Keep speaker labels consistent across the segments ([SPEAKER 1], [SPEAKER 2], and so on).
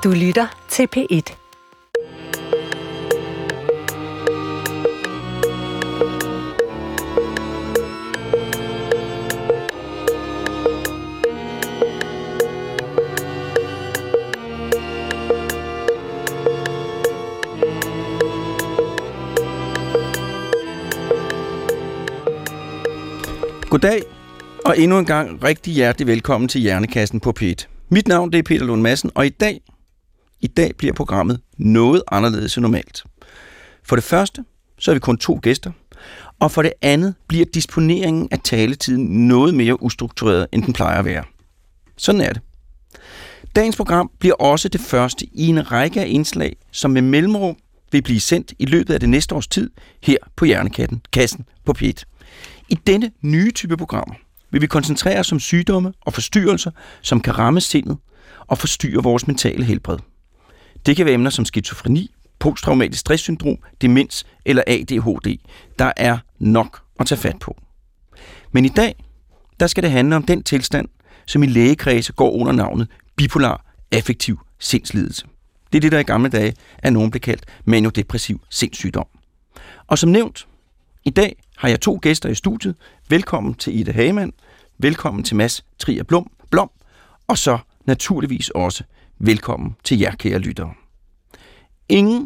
[SPEAKER 1] Du lytter til P1.
[SPEAKER 2] Goddag, og endnu en gang rigtig hjertelig velkommen til Hjernekassen på P1. Mit navn det er Peter Lund Madsen, og i dag bliver programmet noget anderledes end normalt. For det første, så er vi kun 2 gæster, og for det andet bliver disponeringen af taletiden noget mere ustruktureret, end den plejer at være. Sådan er det. Dagens program bliver også det første i en række af indslag, som med mellemrum vil blive sendt i løbet af det næste års tid her på Hjernekassen på P1. I denne nye type programmer vil vi koncentrere os om sygdomme og forstyrrelser, som kan ramme sindet og forstyrre vores mentale helbred. Det kan være emner som skizofreni, posttraumatisk stresssyndrom, demens eller ADHD. Der er nok at tage fat på. Men i dag, der skal det handle om den tilstand, som i lægekredse går under navnet bipolar affektiv sindslidelse. Det er det, der i gamle dage af nogen blev kaldt maniodepressiv sindssygdom. Og som nævnt, i dag har jeg 2 gæster i studiet. Velkommen til Ida Hagemann, velkommen til Mads Trier Blom, og så naturligvis også velkommen til jer, kære lyttere. Ingen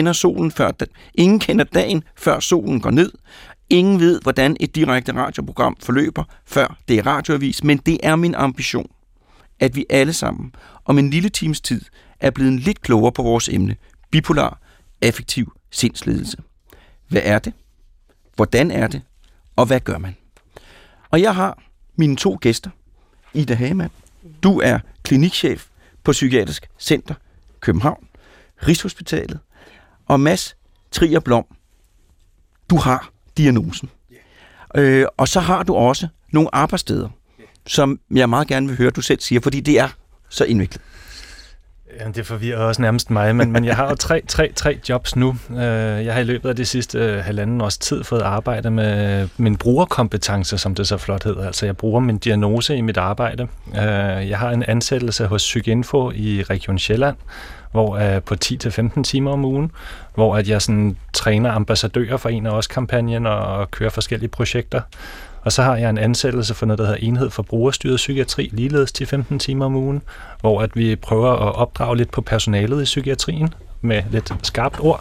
[SPEAKER 2] kender dagen, før solen går ned. Ingen ved, hvordan et direkte radioprogram forløber, før det er radioavis, men det er min ambition, at vi alle sammen om en lille times tid er blevet lidt klogere på vores emne, bipolar affektiv sindslidelse. Hvad er det? Hvordan er det? Og hvad gør man? Og jeg har mine 2 gæster. Ida Hagemann, du er klinikchef på Psykiatrisk Center København, Rigshospitalet. Og Mads Trier Blom, du har diagnosen. Og så har du også nogle arbejdssteder, som jeg meget gerne vil høre, du selv siger, fordi det er så indviklet.
[SPEAKER 3] Ja, det forvirrer også nærmest mig, men jeg har jo tre jobs nu. Jeg har i løbet af det sidste 1,5 års tid fået arbejde med min brugerkompetence, som det så flot hedder. Altså jeg bruger min diagnose i mit arbejde. Jeg har en ansættelse hos Psykinfo i Region Sjælland, hvor på 10-15 timer om ugen, hvor at jeg sådan træner ambassadører for en af os kampagnen og kører forskellige projekter. Og så har jeg en ansættelse for noget, der hedder Enhed for Brugerstyret Psykiatri, ligeledes 10-15 timer om ugen, hvor at vi prøver at opdrage lidt på personalet i psykiatrien med lidt skarpt ord.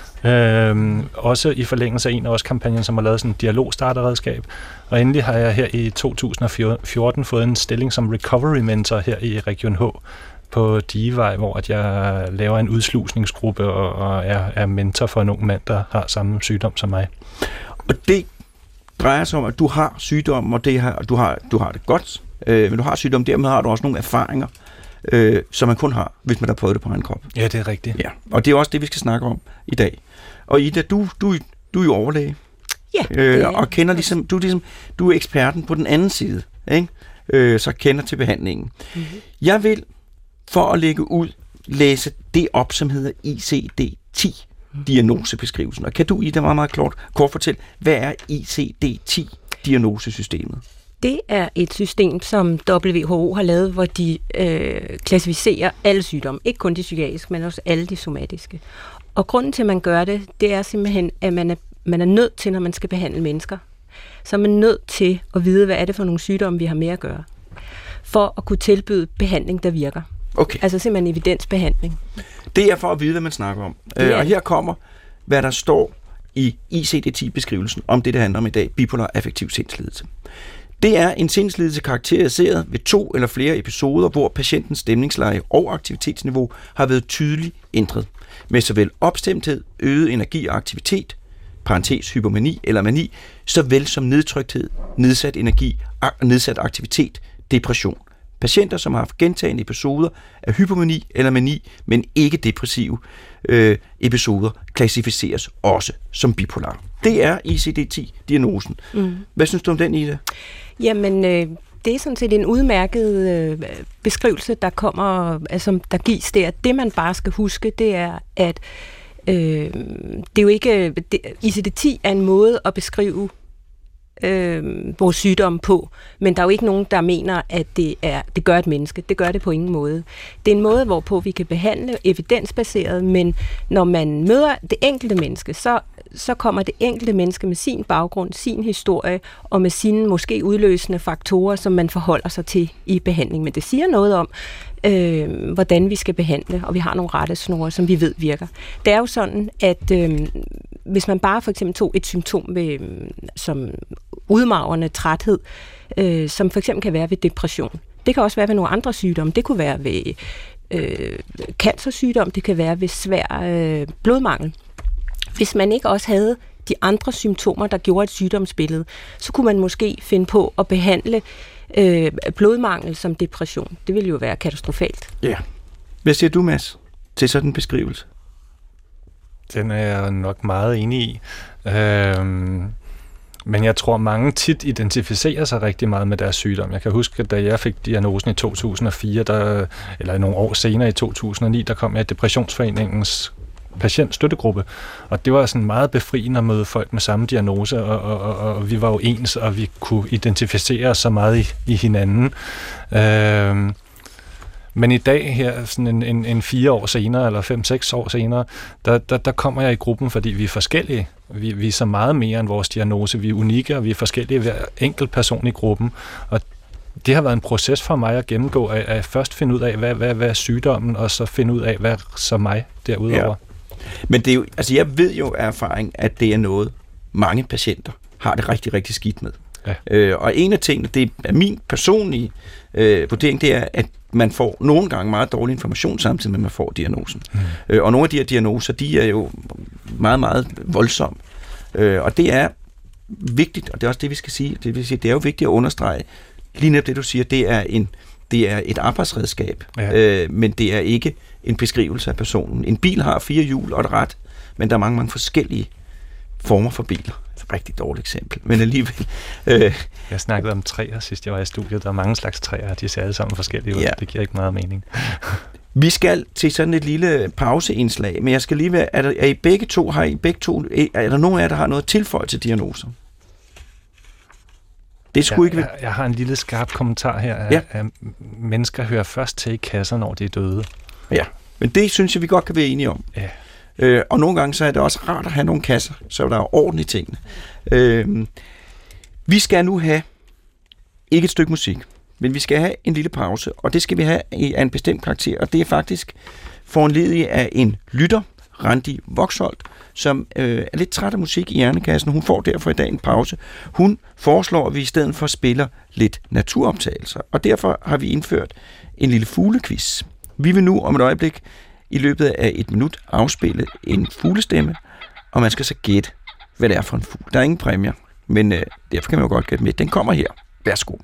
[SPEAKER 3] Også i forlængelse af en af os kampagnen, som har lavet sådan en dialogstarterredskab. Og endelig har jeg her i 2014 fået en stilling som recovery mentor her i Region H på Digevej, hvor at jeg laver en udslusningsgruppe og er mentor for en ung mand, der har samme sygdom som mig.
[SPEAKER 2] Og det drejer sig om, at du har sygdom, og du har det godt, men du har sygdom, dermed har du også nogle erfaringer, som man kun har, hvis man har prøvet det på egen krop.
[SPEAKER 3] Ja, det er rigtigt.
[SPEAKER 2] Ja, og det er også det, vi skal snakke om i dag. Og Ida, du er jo overlæge.
[SPEAKER 1] Ja,
[SPEAKER 2] og kender ligesom, du er eksperten på den anden side, ikke? Så kender til behandlingen. Mm-hmm. Jeg vil, for at lægge ud, læse det op, som hedder ICD-10. Diagnosebeskrivelsen. Og kan du, Ida, meget, meget kort fortælle, hvad er ICD-10-diagnosesystemet?
[SPEAKER 1] Det er et system, som WHO har lavet, hvor de klassificerer alle sygdomme. Ikke kun de psykiatriske, men også alle de somatiske. Og grunden til, at man gør det, det er simpelthen, at man er nødt til, når man skal behandle mennesker, så er man nødt til at vide, hvad er det for nogle sygdomme, vi har med at gøre, for at kunne tilbyde behandling, der virker.
[SPEAKER 2] Okay.
[SPEAKER 1] Altså simpelthen evidensbehandling. Det
[SPEAKER 2] er for at vide, hvad man snakker om. Og her kommer, hvad der står i ICD-10-beskrivelsen om det handler om i dag, bipolar affektiv sindslidelse. Det er en sindslidelse karakteriseret ved 2 eller flere episoder, hvor patientens stemningsleje og aktivitetsniveau har været tydeligt ændret, med såvel opstemthed, øget energi og aktivitet, parentes hypomani eller mani, såvel som nedtrykthed, nedsat energi, nedsat aktivitet, depression. Patienter, som har haft gentagne episoder af hypomani eller mani, men ikke depressive episoder, klassificeres også som bipolar. Det er ICD-10-diagnosen. Mm. Hvad synes du om den, Ida?
[SPEAKER 1] Jamen, det er sådan set en udmærket beskrivelse, der kommer, altså, der gives der. Det, man bare skal huske, det er, at det er jo ikke... ICD-10 er en måde at beskrive vores sygdomme på, men der er jo ikke nogen, der mener, at det gør et menneske. Det gør det på ingen måde. Det er en måde, hvorpå vi kan behandle evidensbaseret, men når man møder det enkelte menneske, så kommer det enkelte menneske med sin baggrund, sin historie, og med sine måske udløsende faktorer, som man forholder sig til i behandling. Men det siger noget om, hvordan vi skal behandle, og vi har nogle rettesnore, som vi ved virker. Det er jo sådan, at hvis man bare for eksempel tog et symptom som udmagrende træthed, som for eksempel kan være ved depression. Det kan også være ved nogle andre sygdomme. Det kunne være ved cancersygdom, det kan være ved svær blodmangel. Hvis man ikke også havde de andre symptomer, der gjorde et sygdomsbillede, så kunne man måske finde på at behandle blodmangel som depression. Det ville jo være katastrofalt.
[SPEAKER 2] Ja. Hvad siger du, Mads, til sådan en beskrivelse?
[SPEAKER 3] Den er jeg nok meget enig i. Men jeg tror, mange tit identificerer sig rigtig meget med deres sygdom. Jeg kan huske, da jeg fik diagnosen i 2004, eller nogle år senere i 2009, der kom jeg i Depressionsforeningens patientstøttegruppe, og det var sådan meget befriende at møde folk med samme diagnose, og vi var jo ens, og vi kunne identificere os så meget i hinanden. Men i dag her, sådan en 4 år senere, eller 5-6 år senere, der kommer jeg i gruppen, fordi vi er forskellige. Vi er så meget mere end vores diagnose. Vi er unikke, og vi er forskellige hver enkelt person i gruppen. Og det har været en proces for mig at gennemgå, at først finde ud af, hvad er sygdommen, og så finde ud af, hvad er så mig derudover. Ja.
[SPEAKER 2] Men det er jo, altså jeg ved jo af erfaring, at det er noget, mange patienter har det rigtig, rigtig skidt med. Ja. Og en af tingene, det er min personlige vurdering, det er, at man får nogle gange meget dårlig information, samtidig med, at man får diagnosen. Og nogle af de her diagnoser, de er jo meget, meget voldsomme. Og det er vigtigt, og det er også det, vi skal sige. Det vil sige, det er jo vigtigt at understrege, lige netop det, du siger, det er et arbejdsredskab, ja. Men det er ikke en beskrivelse af personen. En bil har 4 hjul og et rat, men der er mange, mange forskellige former for biler. Det er et rigtig dårligt eksempel, men alligevel.
[SPEAKER 3] Jeg snakkede om træer sidst jeg var i studiet. Der er mange slags træer, de ser alle sammen forskellige ud. Ja. Det giver ikke meget mening.
[SPEAKER 2] Vi skal til sådan et lille pauseindslag, men jeg skal lige være, er der nogen af jer, der har noget at tilføje til diagnoser? Det skulle ikke være.
[SPEAKER 3] Jeg har en lille skarp kommentar her. Ja. At mennesker hører først til i kasser, når de er døde.
[SPEAKER 2] Ja, men det synes jeg, vi godt kan være enige om. Ja. Og nogle gange så er det også rart at have nogle kasser, så der er orden i tingene. Vi skal nu have ikke et stykke musik, men vi skal have en lille pause, og det skal vi have af en bestemt karakter, og det er faktisk foranlediget af en lytter, Randi Voxholt, som er lidt træt af musik i hjernekassen. Hun får derfor i dag en pause. Hun foreslår, at vi i stedet for spiller lidt naturoptagelser, og derfor har vi indført en lille fuglequiz. Vi vil nu om et øjeblik i løbet af 1 minut afspille en fuglestemme, og man skal så gætte, hvad det er for en fugl. Der er ingen præmier, men derfor kan man jo godt gætte med. Den kommer her. Værsgo.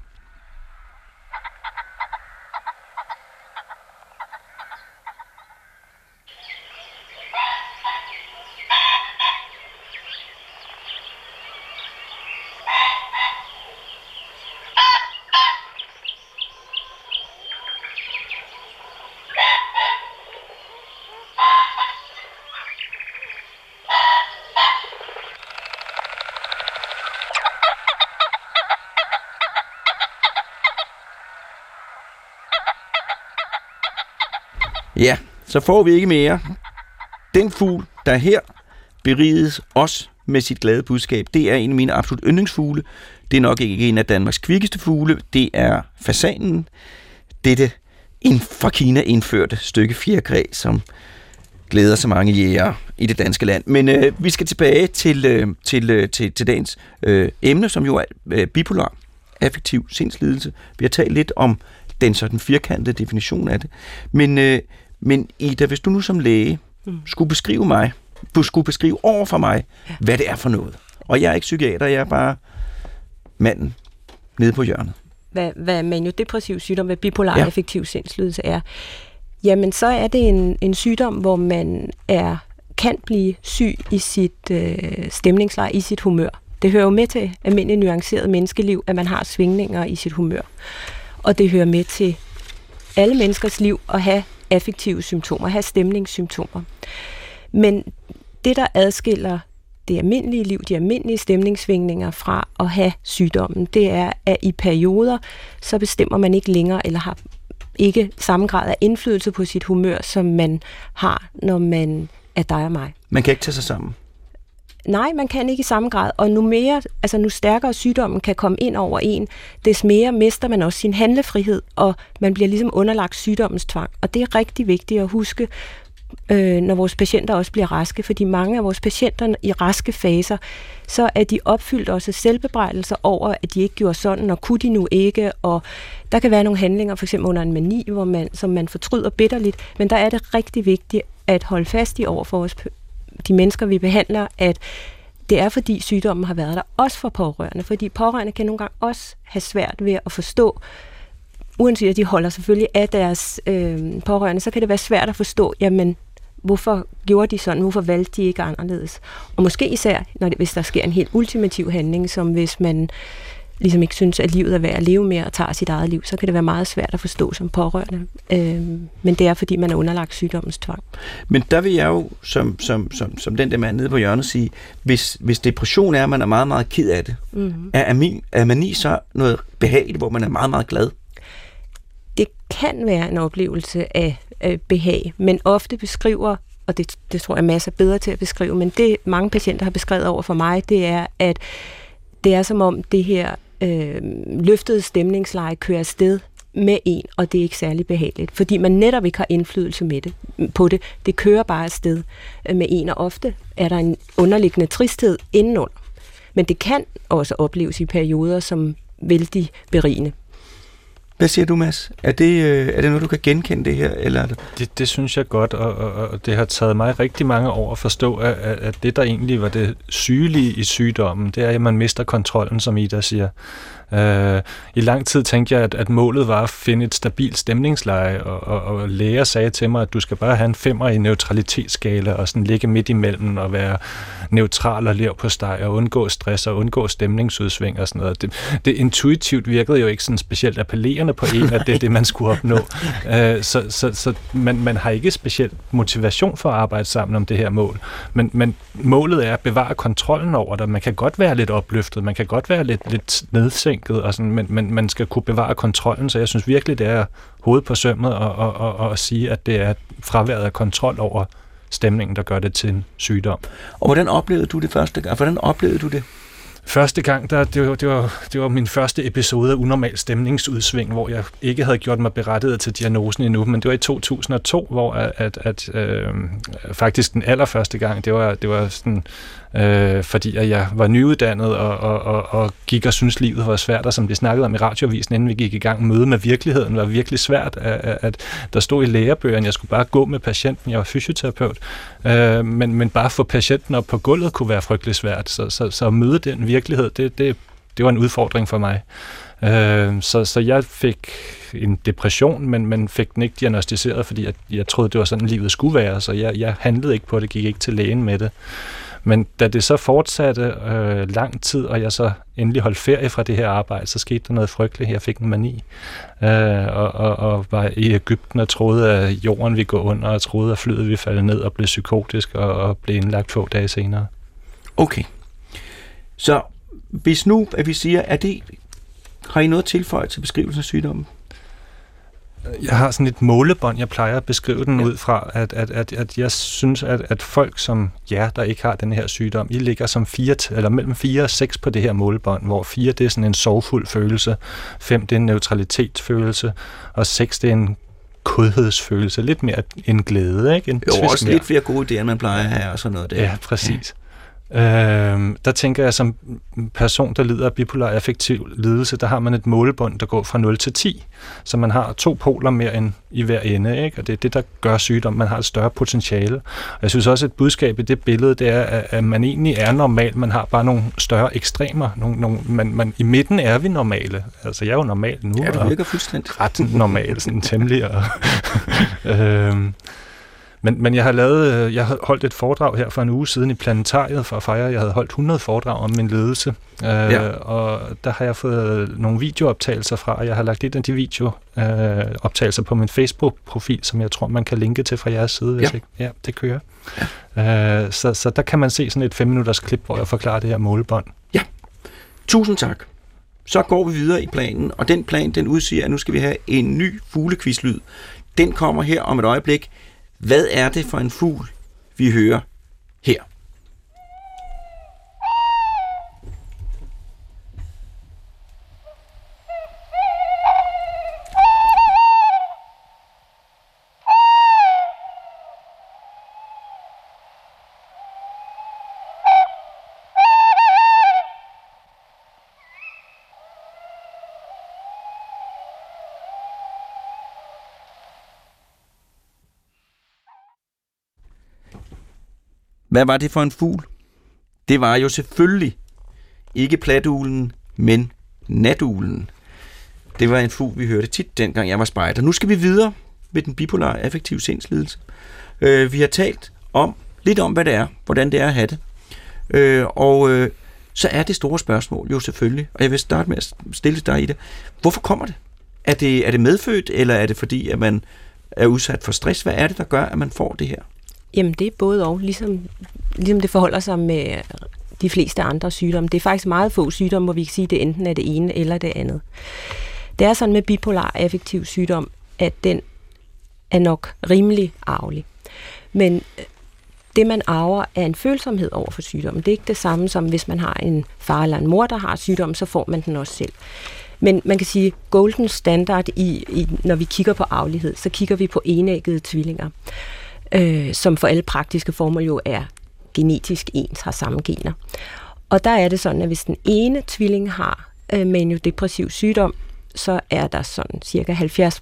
[SPEAKER 2] Ja, så får vi ikke mere. Den fugl, der her beriges os med sit glade budskab, det er en af mine absolut yndlingsfugle. Det er nok ikke en af Danmarks kvikkeste fugle. Det er fasanen. Dette fra Kina indførte stykke fjerkræ, som glæder så mange jægere i det danske land. Men vi skal tilbage til dagens emne, som jo er bipolar affektiv sindslidelse. Vi har talt lidt om den sådan firkantede definition af det. Men Ida, hvis du nu som læge skulle beskrive over for mig, hvad det er for noget. Og jeg er ikke psykiater, jeg er bare manden nede på hjørnet.
[SPEAKER 1] Hvad maniodepressiv sygdom, hvad bipolar affektiv sindslidelse er, jamen så er det en sygdom, hvor man kan blive syg i sit stemningsleje, i sit humør. Det hører jo med til almindeligt nuanceret menneskeliv, at man har svingninger i sit humør. Og det hører med til alle menneskers liv at have affektive symptomer, have stemningssymptomer. Men det, der adskiller det almindelige liv, de almindelige stemningssvingninger fra at have sygdommen, det er, at i perioder, så bestemmer man ikke længere, eller har ikke samme grad af indflydelse på sit humør, som man har, når man er dig og mig.
[SPEAKER 2] Man kan ikke tage sig sammen?
[SPEAKER 1] Nej, man kan ikke i samme grad, og nu stærkere sygdommen kan komme ind over en, des mere mister man også sin handlefrihed, og man bliver ligesom underlagt sygdommens tvang. Og det er rigtig vigtigt at huske, når vores patienter også bliver raske, fordi mange af vores patienter i raske faser, så er de opfyldt også selvbebrejdelser over, at de ikke gjorde sådan, og kunne de nu ikke, og der kan være nogle handlinger, for eksempel under en mani, som man fortryder bitterligt, men der er det rigtig vigtigt at holde fast i over for de mennesker, vi behandler, at det er fordi sygdommen har været der, også for pårørende, fordi pårørende kan nogle gange også have svært ved at forstå, uanset at de holder selvfølgelig af deres pårørende, så kan det være svært at forstå, jamen, hvorfor gjorde de sådan, hvorfor valgte de ikke anderledes? Og måske især, hvis der sker en helt ultimativ handling, som hvis man ligesom ikke synes, at livet er værd at leve mere og tager sit eget liv, så kan det være meget svært at forstå som pårørende. Men det er, fordi man er underlagt sygdommens tvang.
[SPEAKER 2] Men der vil jeg jo, som den der mand nede på hjørnet, sige, hvis depression er, at man er meget, meget ked af det, er mani så noget behageligt, hvor man er meget, meget glad?
[SPEAKER 1] Det kan være en oplevelse af behag, men ofte beskriver, og det tror jeg masser bedre til at beskrive, men det mange patienter har beskrevet over for mig, det er, at det er som om det her løftede stemningsleje kører afsted med en, og det er ikke særlig behageligt, fordi man netop ikke har indflydelse på det. Det kører bare afsted med en, og ofte er der en underliggende tristhed indenunder. Men det kan også opleves i perioder som vældig berigende.
[SPEAKER 2] Hvad siger du, Mads? Er det noget, du kan genkende det her? Eller?
[SPEAKER 3] Det synes jeg godt, og det har taget mig rigtig mange år at forstå, at det, der egentlig var det sygelige i sygdommen, det er, at man mister kontrollen, som Ida siger. I lang tid tænkte jeg, at målet var at finde et stabilt stemningsleje, og læger sagde til mig, at du skal bare have en 5'er i neutralitetsskala, og sådan ligge midt imellem, og være neutral og leverpostej, og undgå stress, og undgå stemningsudsving og sådan noget. Det intuitivt virkede jo ikke sådan specielt appellerende på en, at det er det, man skulle opnå. Så man har ikke specielt motivation for at arbejde sammen om det her mål. Men målet er at bevare kontrollen over det. Man kan godt være lidt opløftet, man kan godt være lidt nedsænket, og sådan, men man skal kunne bevare kontrollen, så jeg synes virkelig, det er hovedet på sømmet og sige, at det er fraværet af kontrol over stemningen, der gør det til en sygdom.
[SPEAKER 2] Og hvordan oplevede du det første gang? Hvordan oplevede du det?
[SPEAKER 3] Første gang, det var min første episode af unormal stemningsudsving, hvor jeg ikke havde gjort mig berettiget til diagnosen endnu, men det var i 2002, hvor at faktisk den allerførste gang, det var sådan, fordi at jeg var nyuddannet og gik og syntes, livet var svært, og som de snakkede om i radioavisen, inden vi gik i gang, møde med virkeligheden var virkelig svært, at der stod i lærebøgerne, jeg skulle bare gå med patienten, jeg var fysioterapeut, men bare få patienten op på gulvet kunne være frygtelig svært, så at møde den virkelighed, det var en udfordring for mig. Så jeg fik en depression, men fik den ikke diagnosticeret, fordi jeg troede, det var sådan, livet skulle være, så jeg handlede ikke på det, gik ikke til lægen med det. Men da det så fortsatte lang tid, og jeg så endelig holdt ferie fra det her arbejde, så skete der noget frygteligt. Jeg fik en mani, og var i Egypten og troede, at jorden ville gå under, og troede, at flyet ville falde ned og blev psykotisk og blev indlagt få dage senere.
[SPEAKER 2] Okay. Så hvis nu, at vi siger, har I noget tilføjet til beskrivelsen af sygdommen?
[SPEAKER 3] Jeg har sådan et målebånd, jeg plejer at beskrive den ud fra, at jeg synes, at folk som jer, der ikke har den her sygdom, I ligger som mellem 4 og 6 på det her målebånd, hvor 4 det er sådan en sorgfuld følelse, 5 det er en neutralitetsfølelse, og 6 det er en kodhedsfølelse, lidt mere en glæde, ikke?
[SPEAKER 2] Også lidt flere gode idéer, end man plejer at have og sådan noget der.
[SPEAKER 3] Ja, præcis. Der tænker jeg, som person, der lider af bipolar affektiv lidelse, der har man et målebånd, der går fra 0 til 10, så man har 2 poler mere end i hver ende, ikke? Og det er det, der gør sygdom. Man har et større potentiale. Og jeg synes også, et budskab i det billede, det er, at man egentlig er normal. Man har bare nogle større ekstremer. I midten er vi normale. Altså, jeg er jo normal nu.
[SPEAKER 2] Ja, du virker fuldstændig
[SPEAKER 3] ret normal, sådan temmelig. Men jeg har holdt et foredrag her for en uge siden i Planetariet for at fejre, jeg havde holdt 100 foredrag om min ledelse, og der har jeg fået nogle videooptagelser fra, og jeg har lagt et af de videooptagelser på min Facebook-profil, som jeg tror, man kan linke til fra jeres side, hvis ikke. Ja, det kører. Ja. Så der kan man se sådan et 5-minutters klip, hvor jeg forklarer det her målebånd.
[SPEAKER 2] Ja, tusind tak. Så går vi videre i planen, og den plan, den udsiger, at nu skal vi have en ny fuglekvislyd. Den kommer her om et øjeblik. Hvad er det for en fugl, vi hører her? Hvad var det for en fugl? Det var jo selvfølgelig ikke platuglen, men natuglen. Det var en fugl, vi hørte tit, dengang jeg var spejder. Nu skal vi videre med den bipolare affektive sindslidelse. Vi har talt lidt om, hvad det er, hvordan det er at have det. Så er det store spørgsmål jo selvfølgelig, og jeg vil starte med at stille dig i det. Hvorfor kommer det? Er det medfødt, eller er det fordi, at man er udsat for stress? Hvad er det, der gør, at man får det her?
[SPEAKER 1] Jamen, det er både og, ligesom det forholder sig med de fleste andre sygdomme. Det er faktisk meget få sygdomme, hvor vi kan sige, at det enten er det ene eller det andet. Det er sådan med bipolar affektiv sygdom, at den er nok rimelig arvelig. Men det, man arver, er en følsomhed over for sygdommen. Det er ikke det samme som, hvis man har en far eller en mor, der har sygdommen, så får man den også selv. Men man kan sige, golden standard, når vi kigger på arvelighed, så kigger vi på enæggede tvillinger, som for alle praktiske formål jo er genetisk ens, har samme gener. Og der er det sådan, at hvis den ene tvilling har maniodepressiv sygdom, så er der sådan cirka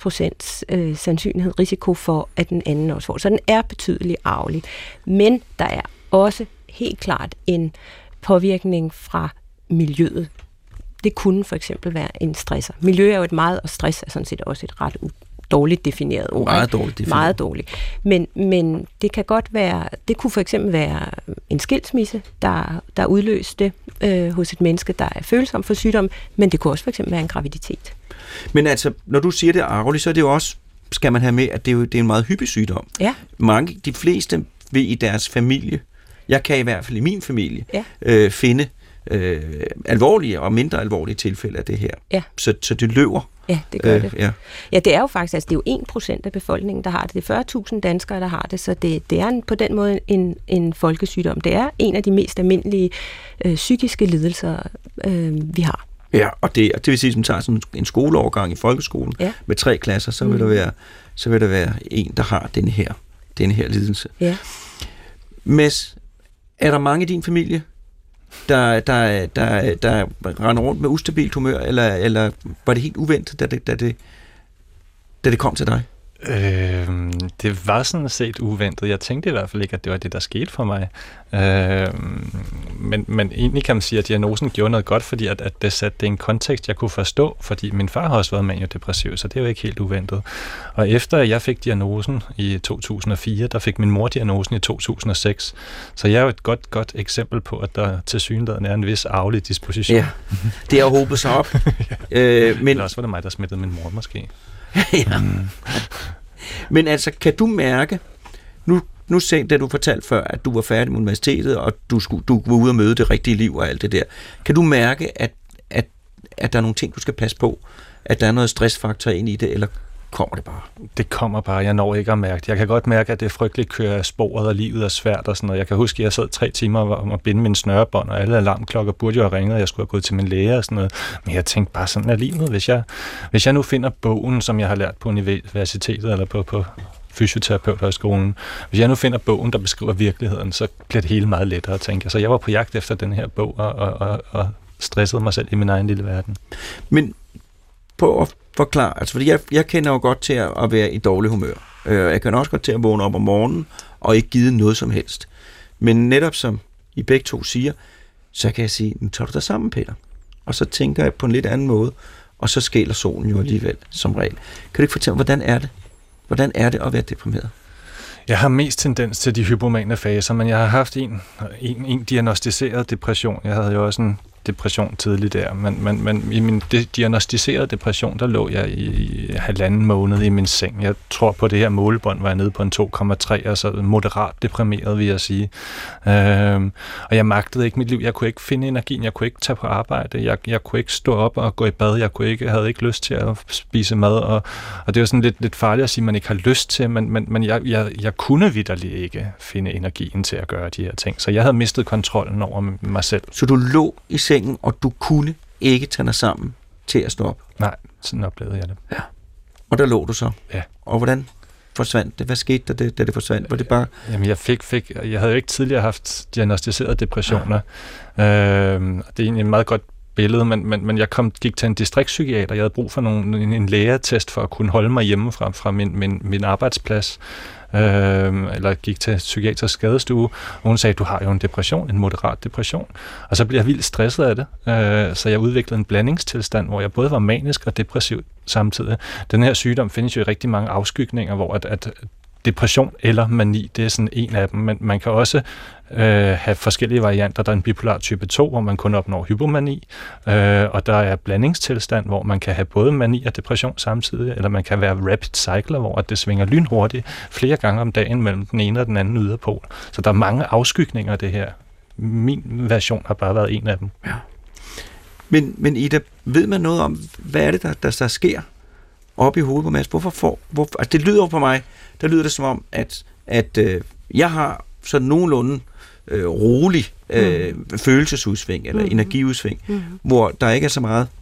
[SPEAKER 1] 70% sandsynlighed, risiko for, at den anden også får. Så den er betydeligt arvelig. Men der er også helt klart en påvirkning fra miljøet. Det kunne for eksempel være en stresser. Miljø er jo et meget, og stress er sådan set også et ret dårligt defineret ord.
[SPEAKER 2] Meget dårligt defineret.
[SPEAKER 1] Meget dårligt. Men det kan godt være, det kunne for eksempel være en skilsmisse, der udløste hos et menneske, der er følsom for sygdom, men det kunne også for eksempel være en graviditet.
[SPEAKER 2] Men altså, når du siger det er arveligt, så er det jo også, skal man have med, at det er en meget hyppig sygdom.
[SPEAKER 1] Ja.
[SPEAKER 2] De fleste vil i deres familie, jeg kan i hvert fald i min familie, finde alvorlige og mindre alvorlige tilfælde af det her.
[SPEAKER 1] Ja.
[SPEAKER 2] Så det løber.
[SPEAKER 1] Ja, det gør det. Ja, det er jo faktisk, altså det er jo 1% af befolkningen, der har det. Det er 40.000 danskere, der har det, så det er på den måde en folkesygdom. Det er en af de mest almindelige psykiske lidelser, vi har.
[SPEAKER 2] Ja, og det vil sige, at man tager sådan en skoleårgang i folkeskolen med 3 klasser, så vil der være en, der har denne her lidelse. Ja. Mads, er der mange i din familie, der render rundt med ustabilt humør, eller var det helt uventet, da det kom til dig?
[SPEAKER 3] Det var sådan set uventet. Jeg tænkte i hvert fald ikke, at det var det, der skete for mig. Men egentlig kan man sige, at diagnosen gjorde noget godt, fordi at det satte det i en kontekst, jeg kunne forstå, fordi min far har også været maniodepressiv, så det er jo ikke helt uventet. Og efter jeg fik diagnosen i 2004, der fik min mor diagnosen i 2006, så jeg er jo et godt eksempel på, at der tilsyneladende er en vis arvelig disposition. Ja,
[SPEAKER 2] det har hobet sig op.
[SPEAKER 3] Men også var det mig, der smittede min mor måske.
[SPEAKER 2] Ja. Men altså, kan du mærke, nu sagde da du fortalte før, at du var færdig med universitetet, og du var ude og møde det rigtige liv og alt det der. Kan du mærke, at der er nogle ting, du skal passe på? At der er noget stressfaktor ind i det, eller kommer det bare?
[SPEAKER 3] Det kommer bare. Jeg når ikke at mærke det. Jeg kan godt mærke, at det er frygteligt kører af sporet, og livet er svært og sådan noget. Jeg kan huske, at jeg sad 3 timer om at binde min snørebånd, og alle alarmklokker burde jo have ringet, og jeg skulle have gået til min læge og sådan noget. Men jeg tænkte bare, sådan er livet. Hvis jeg nu finder bogen, som jeg har lært på universitetet eller på fysioterapeuthøjskolen. Hvis jeg nu finder bogen, der beskriver virkeligheden, så bliver det hele meget lettere, tænker jeg. Så jeg var på jagt efter den her bog og stressede mig selv i min egen lille verden.
[SPEAKER 2] Men på at forklare, altså fordi jeg kender jo godt til at være i dårlig humør. Jeg kan også godt til at vågne op om morgenen og ikke give noget som helst. Men netop som I begge to siger, så kan jeg sige, nu tager du dig sammen, Peter. Og så tænker jeg på en lidt anden måde, og så skæler solen jo alligevel som regel. Kan du ikke fortælle, hvordan er det? Hvordan er det at være deprimeret?
[SPEAKER 3] Jeg har mest tendens til de hypomane faser, men jeg har haft en diagnostiseret depression. Jeg havde jo også en depression tidligt der, men i min diagnostiserede depression, der lå jeg i 1,5 måned i min seng. Jeg tror på det her målebånd var jeg nede på en 2,3, og så moderat deprimeret, vil jeg sige. Og jeg magtede ikke mit liv. Jeg kunne ikke finde energien, jeg kunne ikke tage på arbejde, jeg kunne ikke stå op og gå i bad, havde ikke lyst til at spise mad, og det er jo sådan lidt farligt at sige, at man ikke har lyst til, men jeg kunne vitterligt ikke finde energien til at gøre de her ting. Så jeg havde mistet kontrollen over mig selv.
[SPEAKER 2] Så du lå i sengen, og du kunne ikke tage dig sammen til at stå op?
[SPEAKER 3] Nej, sådan oplevede jeg det.
[SPEAKER 2] Ja. Og der lå du så?
[SPEAKER 3] Ja.
[SPEAKER 2] Og hvordan forsvandt det? Hvad skete der, da det forsvandt? Var det bare...
[SPEAKER 3] Jamen, jeg havde jo ikke tidligere haft diagnostiseret depressioner. Det er egentlig et meget godt billede, men jeg gik til en distriktspsykiater. Jeg havde brug for en lægetest for at kunne holde mig hjemme fra min arbejdsplads. Eller gik til psykiatrisk skadestue, og hun sagde, du har jo en depression, en moderat depression. Og så blev jeg vildt stresset af det, så jeg udviklede en blandingstilstand, hvor jeg både var manisk og depressiv samtidig. Den her sygdom findes jo i rigtig mange afskygninger, hvor at depression eller mani, det er sådan en af dem, men man kan også have forskellige varianter. Der er en bipolar type 2, hvor man kun opnår hypomani, og der er blandingstilstand, hvor man kan have både mani og depression samtidig, eller man kan være rapid cycler, hvor det svinger lynhurtigt flere gange om dagen mellem den ene og den anden yderpol. Så der er mange afskygninger af det her. Min version har bare været en af dem.
[SPEAKER 2] Ja. Men Ida, ved man noget om, hvad er det, der sker oppe i hovedet på Mads? Hvorfor altså det lyder jo på mig, der lyder det som om, at jeg har sådan nogenlunde rolig følelsesudsving eller energiudsving, hvor der ikke er så meget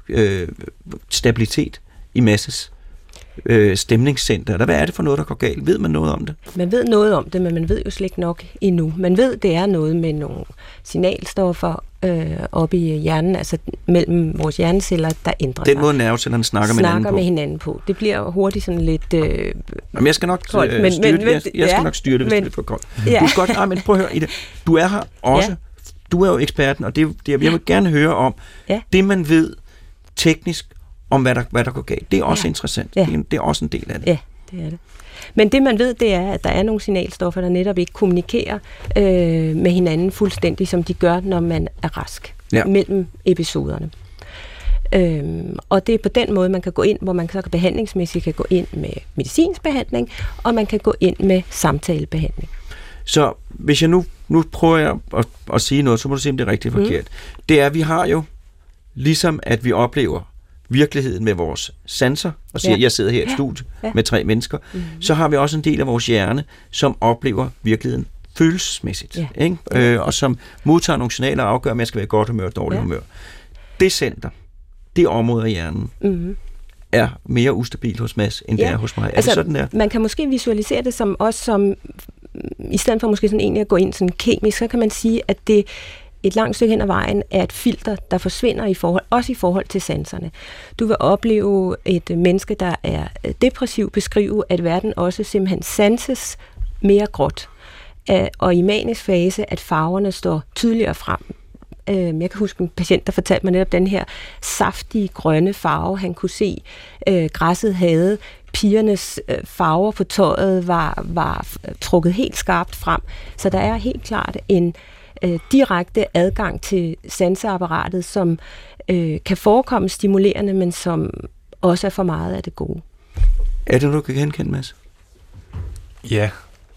[SPEAKER 2] stabilitet i Masses stemningscenter. Eller hvad er det for noget, der går galt? Ved man noget om det?
[SPEAKER 1] Man ved noget om det, men man ved jo slet ikke nok endnu. Man ved, det er noget med nogle signalstoffer oppe i hjernen, altså mellem vores hjerneceller, der ændrer sig.
[SPEAKER 2] Den måde nervecellerne snakker
[SPEAKER 1] med hinanden på. Det bliver hurtigt sådan lidt...
[SPEAKER 2] Jamen, jeg skal nok styre det. Jeg skal nok styre det, hvis det er for koldt. Ja. Du skal godt... men prøv at høre, Ida. Du er her også. Ja. Du er jo eksperten, og jeg vil gerne høre om det, man ved teknisk om, hvad der går galt. Det er også interessant. Ja. Det er også en del af det.
[SPEAKER 1] Ja, det er det. Men det, man ved, det er, at der er nogle signalstoffer, der netop ikke kommunikerer med hinanden fuldstændig, som de gør, når man er rask mellem episoderne. Og det er på den måde, man kan gå ind, hvor man så behandlingsmæssigt kan gå ind med medicinsk behandling, og man kan gå ind med samtalebehandling.
[SPEAKER 2] Så hvis jeg nu prøver jeg at sige noget, så må du se, om det er rigtig forkert. Det er, at vi har jo, ligesom at vi oplever virkeligheden med vores sanser, og siger, jeg sidder her i et studie med 3 mennesker, så har vi også en del af vores hjerne, som oplever virkeligheden følelsesmæssigt, ikke? Og som modtager nogle signaler og afgør, om jeg skal være i godt humør og dårligt humør. Det center, det område af hjernen, er mere ustabil hos Mads, end det er hos mig. Er det sådan der?
[SPEAKER 1] Man kan måske visualisere det som i stedet for måske sådan egentlig at gå ind sådan kemisk, så kan man sige, at det et langt stykke hen ad vejen er et filter, der forsvinder også i forhold til sanserne. Du vil opleve et menneske, der er depressiv, beskrive, at verden også simpelthen sanses mere gråt. Og i manisk fase, at farverne står tydeligere frem. Jeg kan huske en patient, der fortalte mig netop den her saftige, grønne farve, han kunne se. Græsset havde, pigernes farver på tøjet var trukket helt skarpt frem. Så der er helt klart en direkte adgang til sanseapparatet, som kan forekomme stimulerende, men som også er for meget af det gode.
[SPEAKER 2] Er det noget, du kan genkende, Mads?
[SPEAKER 3] Ja.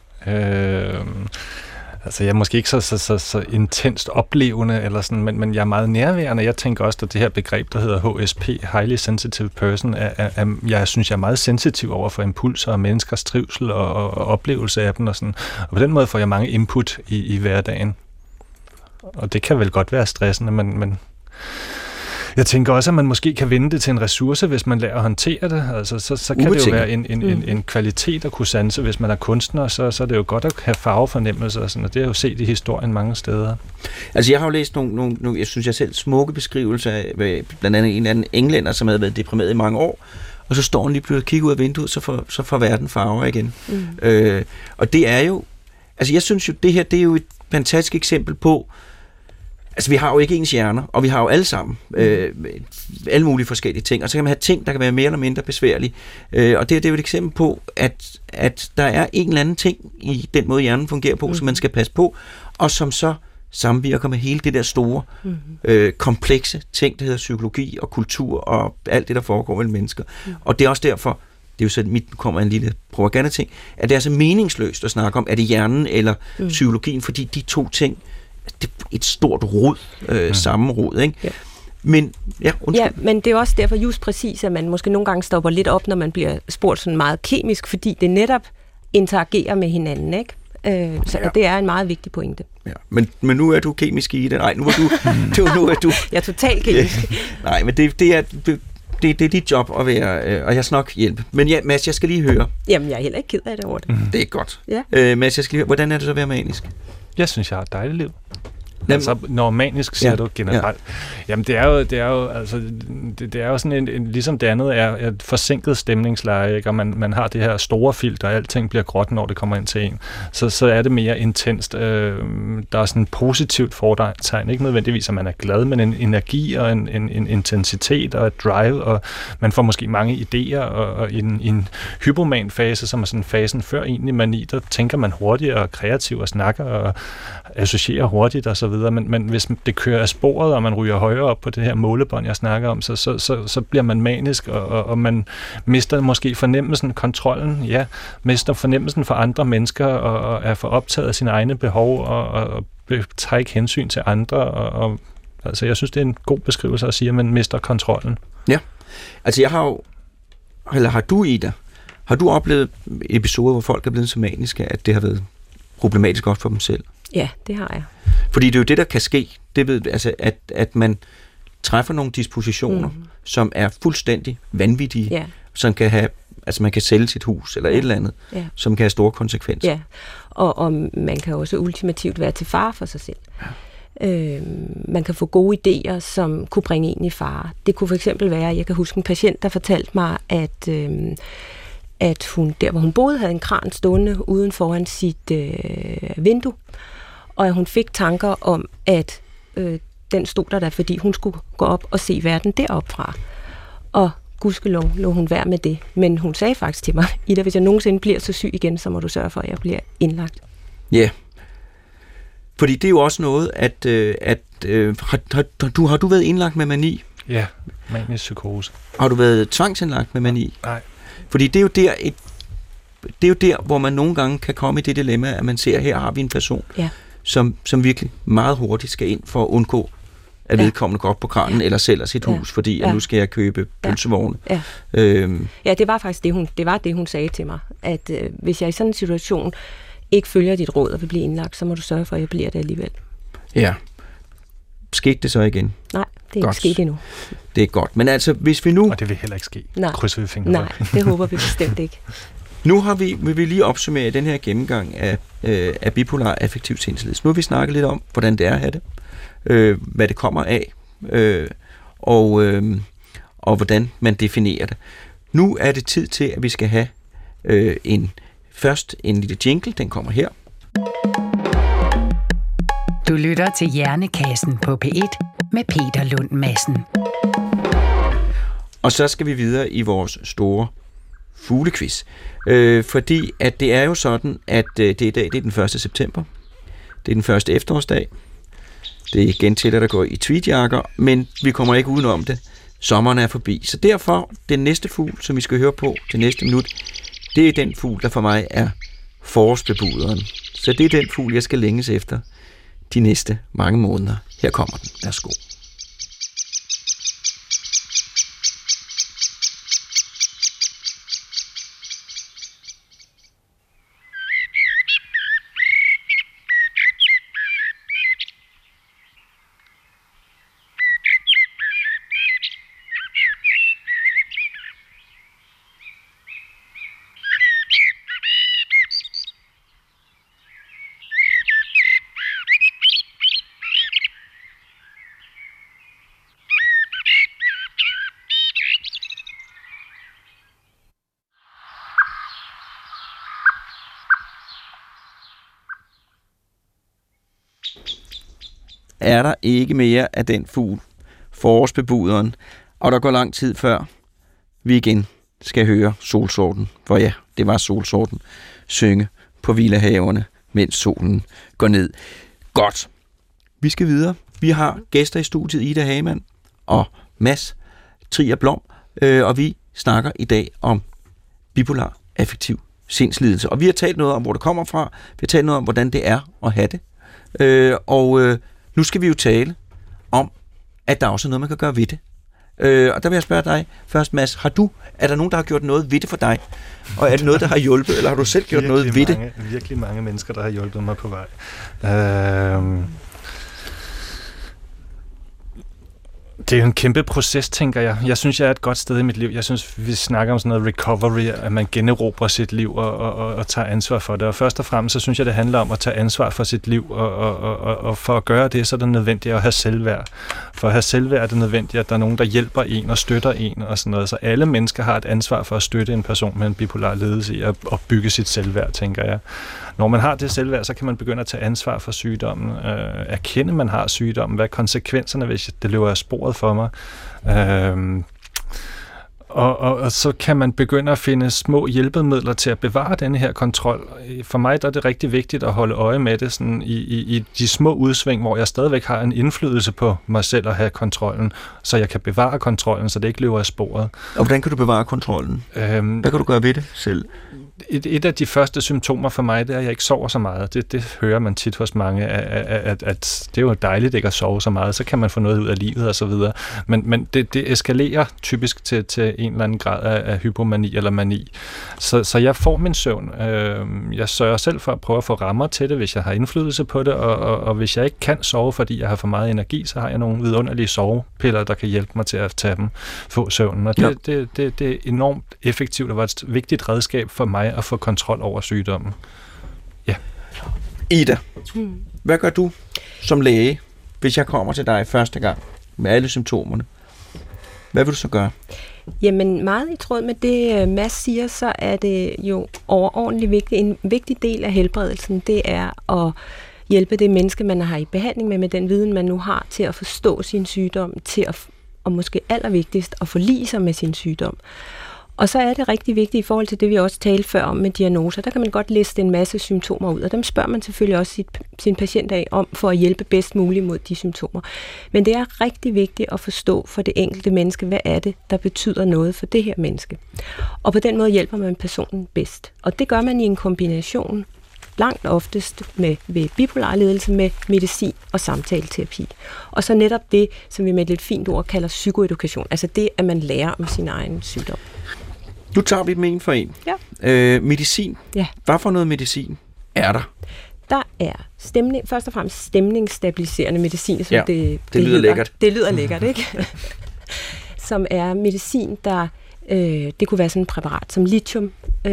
[SPEAKER 3] Altså jeg er måske ikke så intenst oplevende, eller sådan, men jeg er meget nærværende. Jeg tænker også, at det her begreb, der hedder HSP, Highly Sensitive Person, jeg synes, jeg er meget sensitiv over for impulser og menneskers trivsel og oplevelse af dem. Og sådan. Og på den måde får jeg mange input i hverdagen. Og det kan vel godt være stressende, men jeg tænker også, at man måske kan vende det til en ressource, hvis man lærer at håndtere det. Altså, så kan det jo være en kvalitet at kunne sanse. Hvis man er kunstner, så er det jo godt at have farvefornemmelser og sådan, og det har jeg jo set i historien mange steder.
[SPEAKER 2] Altså, jeg har jo læst nogle jeg synes jeg selv, smukke beskrivelser af blandt andet en anden englænder, som havde været deprimeret i mange år, og så står han lige pludselig og kigger ud af vinduet, så får verden farver igen. Og det er jo, altså jeg synes jo, det her, det er jo et fantastisk eksempel på, Altså, vi har jo ikke ens hjerner, og vi har jo alle sammen alle mulige forskellige ting, og så kan man have ting, der kan være mere eller mindre besværlige. Og det er jo et eksempel på, at der er en eller anden ting i den måde, hjernen fungerer på, som man skal passe på, og som så samvirker med hele det der store, komplekse ting, der hedder psykologi og kultur og alt det, der foregår mellem mennesker. Og det er også derfor, det er jo så, nu kommer en lille propaganda-ting, at det er så meningsløst at snakke om, er det hjernen eller psykologien, fordi de to ting, det er et stort rod, sammenrod, ikke? Ja. Men,
[SPEAKER 1] men det er også derfor just præcis, at man måske nogle gange stopper lidt op, når man bliver spurgt sådan meget kemisk, fordi det netop interagerer med hinanden, ikke? Så det er en meget vigtig pointe.
[SPEAKER 2] Ja. Men nu er du kemisk i det. Nej, nu er du...
[SPEAKER 1] Jeg er totalt kemisk.
[SPEAKER 2] Nej, men det er dit job at være, og jeg skal nok hjælpe. Men ja, Mads, jeg skal lige høre.
[SPEAKER 1] Jamen, jeg er heller ikke ked af det over det.
[SPEAKER 2] Det er godt.
[SPEAKER 1] Ja.
[SPEAKER 2] Mads, jeg skal lige høre, hvordan er det så at være manisk?
[SPEAKER 3] Jeg synes, jeg har et dejligt liv. Altså, når manisk siger du generelt. Jamen, det er jo sådan en ligesom det andet er et forsinket stemningsleje, ikke? Og man har det her store filter, og alting bliver gråt, når det kommer ind til en. Så er det mere intenst. Der er sådan et positivt fortegn. Ikke nødvendigvis, at man er glad, men en energi og en intensitet og et drive, og man får måske mange idéer, og i en hypoman-fase, som er sådan fasen før egentlig mani, der tænker man hurtigt og kreativt og snakker og associerer hurtigt og så videre, men hvis det kører af sporet, og man ryger højere op på det her målebånd, jeg snakker om, så bliver man manisk, og man mister måske fornemmelsen, kontrollen, mister fornemmelsen for andre mennesker, og er for optaget af sine egne behov, og tager ikke hensyn til andre, og altså, jeg synes, det er en god beskrivelse at sige, at man mister kontrollen.
[SPEAKER 2] Ja, altså har du, Ida, har du oplevet episoder, hvor folk er blevet så maniske, at det har været problematisk også for dem selv?
[SPEAKER 1] Ja, det har jeg.
[SPEAKER 2] Fordi det er jo det, der kan ske. Det ved, altså, at man træffer nogle dispositioner, som er fuldstændig vanvittige, som kan have, altså man kan sælge sit hus eller et eller andet, som kan have store konsekvenser. Ja,
[SPEAKER 1] og man kan også ultimativt være til fare for sig selv. Ja. Man kan få gode idéer, som kunne bringe en i fare. Det kunne for eksempel være, jeg kan huske en patient, der fortalte mig, at hun, der hvor hun boede, havde en kran stående uden foran sit vindue, og at hun fik tanker om, at den stod der, fordi hun skulle gå op og se verden deroppe fra. Og gudskelov lå hun værd med det. Men hun sagde faktisk til mig, Ida, hvis jeg nogensinde bliver så syg igen, så må du sørge for, at jeg bliver indlagt.
[SPEAKER 2] Ja. Fordi det er jo også noget, har du været indlagt med mani?
[SPEAKER 3] Ja, manisk psykose.
[SPEAKER 2] Har du været tvangsindlagt med mani?
[SPEAKER 3] Nej.
[SPEAKER 2] Fordi det er jo der, hvor man nogle gange kan komme i det dilemma, at man ser, her har vi en person, som virkelig meget hurtigt skal ind for at undgå, at vedkommende går op på kranen eller sælger sit hus, fordi at nu skal jeg købe pølsevogne. Ja.
[SPEAKER 1] Ja, det var faktisk det, hun sagde til mig, at hvis jeg i sådan en situation ikke følger dit råd og vil blive indlagt, så må du sørge for, at jeg bliver det alligevel.
[SPEAKER 2] Ja. Skete det så igen?
[SPEAKER 1] Nej, det er ikke sket endnu.
[SPEAKER 2] Det er godt. Men altså, hvis vi nu...
[SPEAKER 3] Og det vil heller ikke ske.
[SPEAKER 1] Krydser vi fingre. Nej, det håber vi bestemt ikke.
[SPEAKER 2] Nu vil vi lige opsummere den her gennemgang af bipolar affektiv sindslidelse. Nu har vi snakket lidt om, hvordan det er at have det, hvad det kommer af, og hvordan man definerer det. Nu er det tid til, at vi skal have først en lille jingle. Den kommer her.
[SPEAKER 4] Du lytter til Hjernekassen på P1 med Peter Lund Madsen.
[SPEAKER 2] Og så skal vi videre i vores store fuglequiz. Fordi at det er jo sådan, at det er i dag, det er den 1. september. Det er den første efterårsdag. Det er igen til, at der går i tweedjakker, men vi kommer ikke udenom det. Sommeren er forbi. Så derfor, den næste fugl, som vi skal høre på det næste minut, det er den fugl, der for mig er forårsbebuderen. Så det er den fugl, jeg skal længes efter de næste mange måneder. Her kommer den. Værsgo. er der ikke mere af den fugl, forårsbebuderen, og der går lang tid før vi igen skal høre solsorten, for ja, det var solsorten, synge på villahaverne, mens solen går ned. Godt. Vi skal videre. Vi har gæster i studiet, Ida Hagemann og Mads Trier Blom, og vi snakker i dag om bipolar affektiv sindslidelse. Og vi har talt noget om, hvor det kommer fra. Vi har talt noget om, hvordan det er at have det. Og nu skal vi jo tale om, at der også er noget, man kan gøre ved det. Og der vil jeg spørge dig først, Mads. Er der nogen, der har gjort noget ved det for dig? Og er det noget, der har hjulpet, eller har du selv gjort noget ved det?
[SPEAKER 3] Virkelig mange mennesker, der har hjulpet mig på vej. Det er jo en kæmpe proces, tænker jeg. Jeg synes, jeg er et godt sted i mit liv. Jeg synes, vi snakker om sådan noget recovery, at man generobrer sit liv og tager ansvar for det. Og først og fremmest, så synes jeg, det handler om at tage ansvar for sit liv, og for at gøre det, så er det nødvendigt at have selvværd. For at have selvværd er det nødvendigt, at der er nogen, der hjælper en og støtter en og sådan noget. Så alle mennesker har et ansvar for at støtte en person med en bipolar lidelse i at bygge sit selvværd, tænker jeg. Når man har det selvværd, så kan man begynde at tage ansvar for sygdommen, erkende, at man har sygdommen, hvad er konsekvenserne, hvis det løber af sporet for mig. Og så kan man begynde at finde små hjælpemidler til at bevare denne her kontrol. For mig der er det rigtig vigtigt at holde øje med det sådan i de små udsving, hvor jeg stadigvæk har en indflydelse på mig selv at have kontrollen, så jeg kan bevare kontrollen, så det ikke løber af sporet. Og
[SPEAKER 2] hvordan kan du bevare kontrollen? Hvad kan du gøre ved det selv?
[SPEAKER 3] Et af de første symptomer for mig, det er, at jeg ikke sover så meget. Det hører man tit hos mange, at det er jo dejligt ikke at sove så meget, så kan man få noget ud af livet og så videre. Men det eskalerer typisk til en eller anden grad af hypomani eller mani. Så jeg får min søvn. Jeg sørger selv for at prøve at få rammer til det, hvis jeg har indflydelse på det, og hvis jeg ikke kan sove, fordi jeg har for meget energi, så har jeg nogle vidunderlige sovepiller, der kan hjælpe mig til at tage dem, få søvnen. Og det er enormt effektivt og var et vigtigt redskab for mig at få kontrol over sygdommen. Ja.
[SPEAKER 2] Ida, hvad gør du som læge, hvis jeg kommer til dig første gang med alle symptomerne? Hvad vil du så gøre?
[SPEAKER 1] Jamen meget i tråd med det, Mads siger, så er det jo overordentligt vigtigt. En vigtig del af helbredelsen, det er at hjælpe det menneske, man har i behandling med den viden, man nu har, til at forstå sin sygdom, til at, og måske allervigtigst, at forlige sig med sin sygdom. Og så er det rigtig vigtigt i forhold til det, vi også talte før om med diagnoser. Der kan man godt liste en masse symptomer ud, og dem spørger man selvfølgelig også sin patient af om, for at hjælpe bedst muligt mod de symptomer. Men det er rigtig vigtigt at forstå for det enkelte menneske, hvad er det, der betyder noget for det her menneske. Og på den måde hjælper man personen bedst. Og det gør man i en kombination, langt oftest ved bipolar lidelse, med medicin og samtaleterapi. Og så netop det, som vi med et lidt fint ord kalder psykoedukation, altså det, at man lærer om sin egen sygdom.
[SPEAKER 2] Nu tager vi dem en for en.
[SPEAKER 1] Ja.
[SPEAKER 2] Medicin.
[SPEAKER 1] Ja.
[SPEAKER 2] Hvad for noget medicin er der?
[SPEAKER 1] Der er først og fremmest stemningsstabiliserende medicin, som det
[SPEAKER 2] lyder lækkert.
[SPEAKER 1] Det lyder lækkert, ikke? Som er medicin, der det kunne være sådan et præparat som lithium,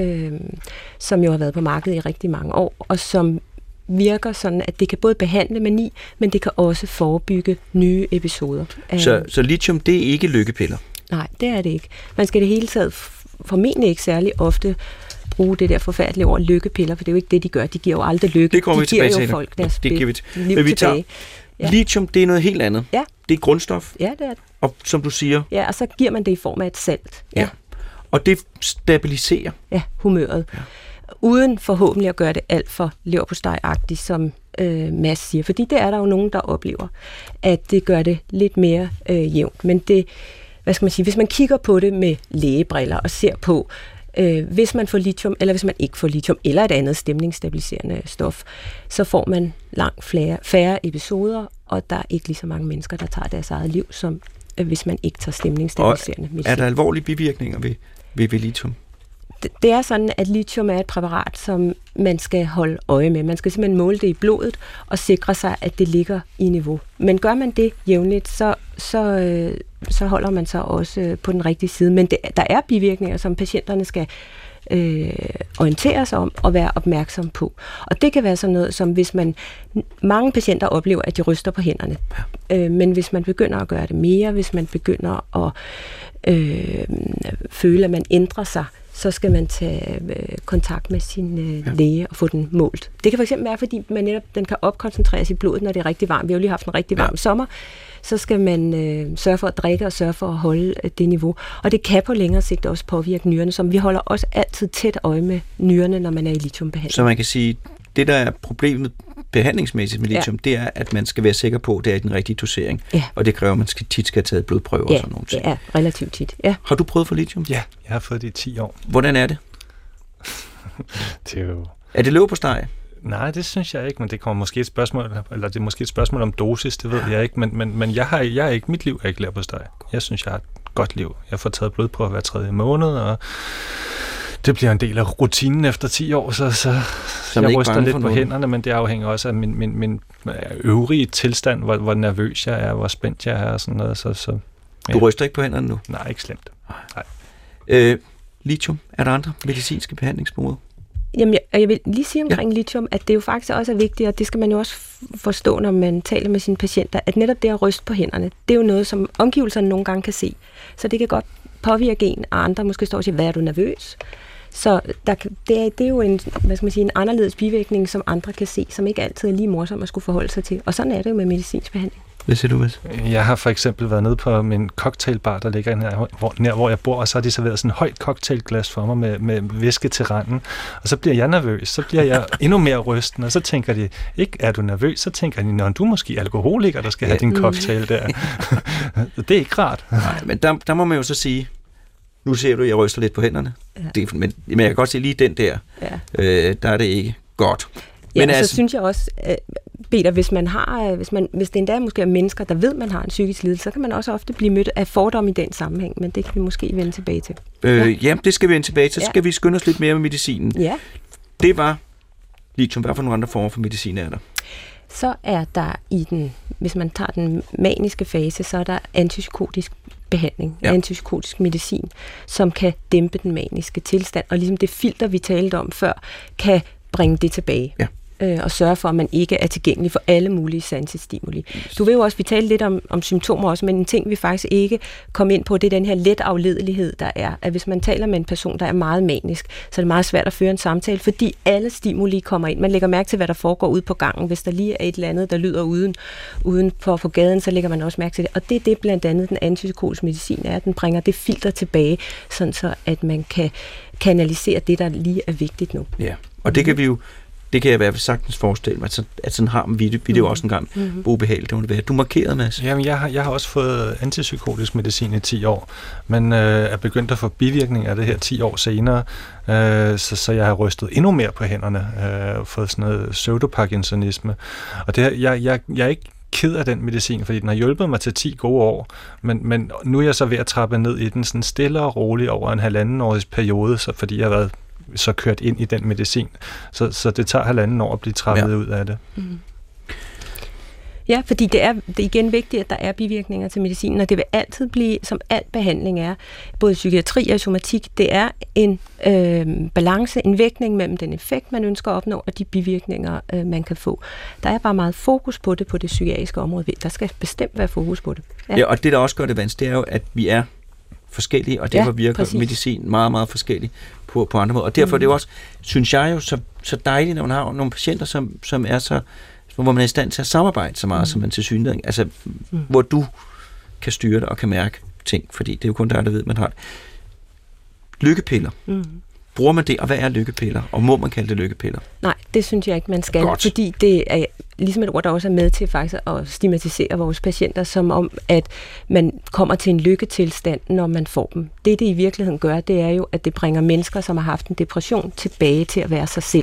[SPEAKER 1] som jo har været på markedet i rigtig mange år, og som virker sådan, at det kan både behandle mani, men det kan også forebygge nye episoder.
[SPEAKER 2] Så lithium, det er ikke lykkepiller?
[SPEAKER 1] Nej, det er det ikke. Man skal det hele taget formentlig ikke særlig ofte bruge det der forfærdelige ord lykkepiller, for det er jo ikke det, de gør. De giver jo aldrig lykke.
[SPEAKER 2] Det kommer vi tilbage til.
[SPEAKER 1] De giver jo folk deres liv
[SPEAKER 2] tilbage. Ja. Lithium, det er noget helt andet.
[SPEAKER 1] Ja.
[SPEAKER 2] Det er grundstof.
[SPEAKER 1] Ja, det er det.
[SPEAKER 2] Og som du siger...
[SPEAKER 1] Ja, og så giver man det i form af et salt.
[SPEAKER 2] Ja. Og det stabiliserer...
[SPEAKER 1] Ja, humøret. Ja. Uden forhåbentlig at gøre det alt for leverpostej-agtigt, som Mads siger. Fordi det er der jo nogen, der oplever, at det gør det lidt mere jævnt. Men det, hvad skal man sige, hvis man kigger på det med lægebriller og ser på, hvis man får lithium, eller hvis man ikke får lithium, eller et andet stemningsstabiliserende stof, så får man langt færre episoder, og der er ikke lige så mange mennesker, der tager deres eget liv, som hvis man ikke tager stemningsstabiliserende medicin.
[SPEAKER 2] Er der alvorlige bivirkninger ved lithium?
[SPEAKER 1] Det er sådan, at lithium er et præparat, som man skal holde øje med. Man skal simpelthen måle det i blodet og sikre sig, at det ligger i niveau. Men gør man det jævnligt, så holder man sig også på den rigtige side. Men der er bivirkninger, som patienterne skal orientere sig om og være opmærksom på. Og det kan være sådan noget, som hvis mange patienter oplever, at de ryster på hænderne. Men hvis man begynder at gøre det mere, hvis man begynder at føle, at man ændrer sig, så skal man tage kontakt med sin læge og få den målt. Det kan fx være, fordi man netop, den kan opkoncentreres i blodet, når det er rigtig varmt. Vi har jo lige haft en rigtig varm sommer. Så skal man sørge for at drikke og sørge for at holde det niveau. Og det kan på længere sigt også påvirke nyrerne, som vi holder også altid tæt øje med nyrerne, når man er i lithiumbehandling.
[SPEAKER 2] Så man kan sige, det der er problemet behandlingsmæssigt med lithium, det er, at man skal være sikker på, at det er den rigtige dosering. Ja. Og det kræver, at man tit skal have taget blodprøver og sådan nogle ting.
[SPEAKER 1] Ja, relativt tit. Ja.
[SPEAKER 2] Har du prøvet for lithium?
[SPEAKER 3] Ja, jeg har fået det i 10 år.
[SPEAKER 2] Hvordan er det?
[SPEAKER 3] Det er jo...
[SPEAKER 2] Er det leverpostej?
[SPEAKER 3] Nej, det synes jeg ikke, men det kommer måske et spørgsmål, eller det er måske et spørgsmål om dosis, det ved jeg ikke, men jeg er ikke, mit liv er ikke leverpostej. Jeg synes, jeg har et godt liv. Jeg får taget blodprøver hver 3. måned, og det bliver en del af rutinen efter 10 år, så jeg ryster lidt på hænderne, men det afhænger også af min øvrige tilstand, hvor nervøs jeg er, hvor spændt jeg er og sådan noget. Så, ja.
[SPEAKER 2] Du ryster ikke på hænderne nu?
[SPEAKER 3] Nej, ikke slemt. Nej.
[SPEAKER 2] Lithium, er der andre medicinske behandlingsmåder?
[SPEAKER 1] Jamen, jeg vil lige sige omkring lithium, at det jo faktisk også er vigtigt, og det skal man jo også forstå, når man taler med sine patienter, at netop det at ryste på hænderne, det er jo noget, som omgivelserne nogle gange kan se. Så det kan godt påvirke en, og andre måske står og siger, hvad er du nervøs? Så det er jo en anderledes bivirkning, som andre kan se, som ikke altid er lige morsom at skulle forholde sig til. Og sådan er det jo med medicinsk behandling.
[SPEAKER 2] Hvad siger du, Mads?
[SPEAKER 3] Jeg har for eksempel været nede på min cocktailbar, der ligger nær hvor jeg bor, og så har de serveret sådan en højt cocktailglas for mig med væske til randen. Og så bliver jeg nervøs, så bliver jeg endnu mere rysten, og så tænker de, ikke er du nervøs? Så tænker de, når du er måske alkoholiker, der skal have din cocktail der. Det er ikke rart.
[SPEAKER 2] Nej, men der må man jo så sige, nu ser du, jeg ryster lidt på hænderne, men jeg kan godt se lige den der, der er det ikke godt.
[SPEAKER 1] Ja, men så synes jeg også, Peter, hvis det endda måske er mennesker, der ved, man har en psykisk lidelse, så kan man også ofte blive mødt af fordomme i den sammenhæng, men det kan vi måske vende tilbage til.
[SPEAKER 2] Jamen, det skal vi vende tilbage til. Så skal vi skynde os lidt mere med medicinen. Ja. Det var lithium. Hvad for nogle andre former for medicin er der?
[SPEAKER 1] Så er der hvis man tager den maniske fase, så er der antipsykotisk behandling, antipsykotisk medicin, som kan dæmpe den maniske tilstand, og ligesom det filter, vi talte om før, kan bringe det tilbage. Ja. Og sørge for, at man ikke er tilgængelig for alle mulige sansestimuli. Du ved jo også, vi talte lidt om symptomer også, men en ting, vi faktisk ikke kom ind på, det er den her let afledelighed, der er. At hvis man taler med en person, der er meget manisk, så er det meget svært at føre en samtale, fordi alle stimuli kommer ind. Man lægger mærke til, hvad der foregår ude på gangen. Hvis der lige er et eller andet, der lyder uden på gaden, så lægger man også mærke til det. Og det er det blandt andet, den antipsykotiske medicin er, at den bringer det filter tilbage, sådan så at man kan kanalisere det, der lige er vigtigt nu.
[SPEAKER 2] Ja, og det kan vi jo det kan jeg i hvert fald sagtens forestille mig, at sådan har vi det jo også en gang ubehageligt. Det må det være. Du markerede, Mads.
[SPEAKER 3] Jamen, jeg har også fået antipsykotisk medicin i 10 år, men er begyndt at få bivirkninger af det her 10 år senere, så jeg har rystet endnu mere på hænderne, fået sådan noget pseudoparkinsonisme. Og det, jeg er ikke ked af den medicin, fordi den har hjulpet mig til 10 gode år, men nu er jeg så ved at trappe ned i den sådan stille og roligt over en 1,5-årig periode, fordi jeg har været så kørt ind i den medicin. Så det tager 1,5 år at blive trappet ud af det. Mm.
[SPEAKER 1] Ja, fordi det er igen vigtigt, at der er bivirkninger til medicinen, og det vil altid blive, som alt behandling er, både psykiatri og somatik, det er en balance, en vægtning mellem den effekt, man ønsker at opnå, og de bivirkninger, man kan få. Der er bare meget fokus på det psykiatriske område. Der skal bestemt være fokus på det.
[SPEAKER 2] Ja, og det, der også gør det vanskeligt, det er jo, at vi er forskellige, og derfor virker medicin meget, meget forskellig på andre måder. Og derfor er det jo også, synes jeg jo, så dejligt, når man har nogle patienter, som er så, hvor man er i stand til at samarbejde så meget, som man til synligheden, altså hvor du kan styre det og kan mærke ting, fordi det er jo kun der ved, man har det. Lykkepiller. Bruger man det, og hvad er lykkepiller? Og må man kalde det lykkepiller?
[SPEAKER 1] Nej, det synes jeg ikke, man skal, fordi det er ligesom et ord, der også er med til faktisk at stigmatisere vores patienter, som om, at man kommer til en lykketilstand, når man får dem. Det i virkeligheden gør, det er jo, at det bringer mennesker, som har haft en depression, tilbage til at være sig selv.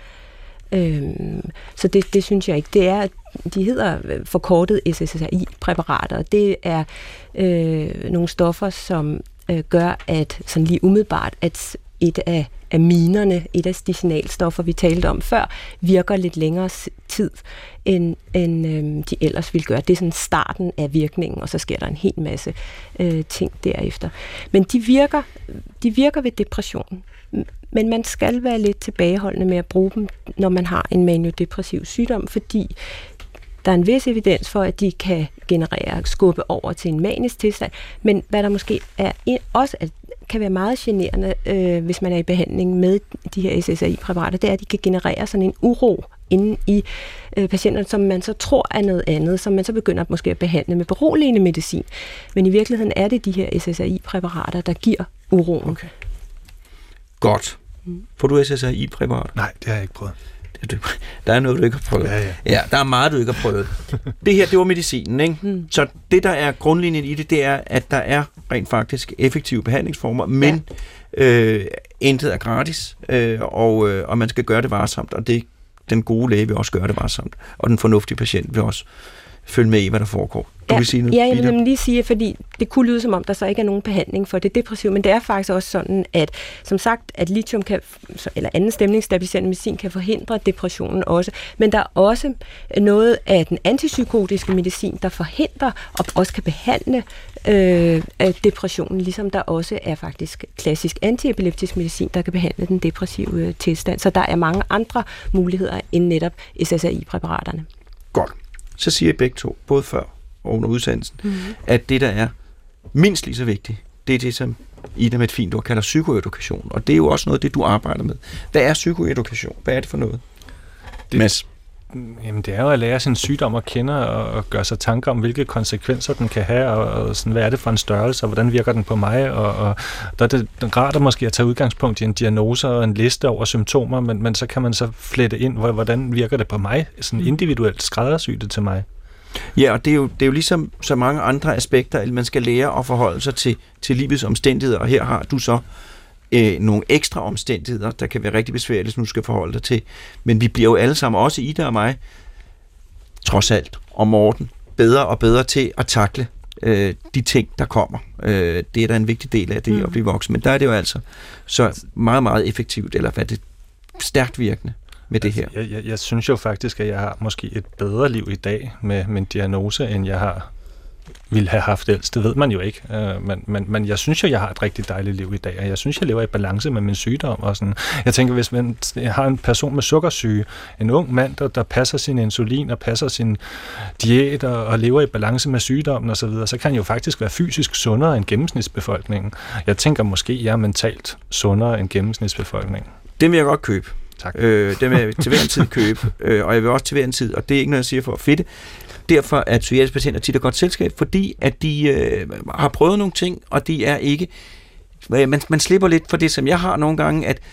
[SPEAKER 1] Så det synes jeg ikke. Det er, de hedder forkortet SSRI-præparater, og det er nogle stoffer, som gør, at sådan lige umiddelbart, at et af aminerne, et af de signalstoffer, vi talte om før, virker lidt længere tid, end de ellers ville gøre. Det er sådan starten af virkningen, og så sker der en hel masse ting derefter. Men de virker ved depression. Men man skal være lidt tilbageholdende med at bruge dem, når man har en maniodepressiv sygdom, fordi Der er en vis evidens for, at de kan skubbe over til en manisk tilstand, men hvad der måske også kan være meget generende, hvis man er i behandling med de her SSRI-præparater, det er, at de kan generere sådan en uro inde i patienterne, som man så tror er noget andet, som man så begynder måske at behandle med beroligende medicin. Men i virkeligheden er det de her SSRI-præparater, der giver uroen. Okay.
[SPEAKER 2] Godt. Får du SSRI-præparater?
[SPEAKER 3] Nej, det har jeg ikke prøvet.
[SPEAKER 2] Der er noget, du ikke har prøvet. Ja, der er meget, du ikke har prøvet. Det her, det var medicinen, ikke? Så det, der er grundlinjen i det, det er, at der er rent faktisk effektive behandlingsformer, men intet er gratis, og man skal gøre det varsomt, og det den gode læge vil også gøre det varsomt, og den fornuftige patient vil også følge med i, hvad der foregår. Du vil sige noget,
[SPEAKER 1] jeg vil lige sige, fordi det kunne lyde som om, der så ikke er nogen behandling for det depressive, men det er faktisk også sådan, at som sagt, at lithium eller anden stemningsstabiliserende medicin kan forhindre depressionen også, men der er også noget af den antipsykotiske medicin, der forhindrer og også kan behandle depressionen, ligesom der også er faktisk klassisk antiepileptisk medicin, der kan behandle den depressive tilstand. Så der er mange andre muligheder end netop SSRI-præparaterne.
[SPEAKER 2] Godt. Så siger I begge to, både før og under udsendelsen, at det, der er mindst lige så vigtigt, det er det, som Ida med et fint ord kalder psykoedukation. Og det er jo også noget af det, du arbejder med. Hvad er psykoedukation? Hvad er det for noget? Mads?
[SPEAKER 3] Jamen, det er jo at lære sin sygdom at kende og gøre sig tanker om, hvilke konsekvenser den kan have, og sådan, hvad er det for en størrelse, og hvordan virker den på mig, og der er det rart at måske at tage udgangspunkt i en diagnose og en liste over symptomer, men så kan man så flette ind, hvordan virker det på mig, sådan individuelt skræddersyet til mig.
[SPEAKER 2] Ja, og det er jo ligesom så mange andre aspekter, at man skal lære at forholde sig til livets omstændigheder, og her har du så nogle ekstra omstændigheder, der kan være rigtig besværlige, som du skal forholde dig til. Men vi bliver jo alle sammen, også Ida og mig, trods alt, og Morten, bedre og bedre til at takle de ting, der kommer. Det er da en vigtig del af det at blive voksen. Men der er det jo altså så meget, meget effektivt, eller hvad det stærkt virkende med det her.
[SPEAKER 3] Jeg synes jo faktisk, at jeg har måske et bedre liv i dag med min diagnose, end jeg har ville have haft ellers. Det ved man jo ikke. Men jeg synes jo, jeg har et rigtig dejligt liv i dag, og jeg synes, jeg lever i balance med min sygdom. Og sådan. Jeg tænker, hvis man har en person med sukkersyge, en ung mand, der passer sin insulin og passer sin diæt og lever i balance med sygdommen osv., så kan han jo faktisk være fysisk sundere end gennemsnitsbefolkningen. Jeg tænker måske, jeg er mentalt sundere end gennemsnitsbefolkningen.
[SPEAKER 2] Det vil jeg godt købe.
[SPEAKER 3] Tak.
[SPEAKER 2] Det vil jeg til hver en tid købe, og jeg vil også til hver en tid, og det er ikke noget, jeg siger for at fedte. Derfor er psykiatriske patienter tit et godt selskab, fordi at de har prøvet nogle ting, og de er ikke... Man slipper lidt for det, som jeg har nogle gange, at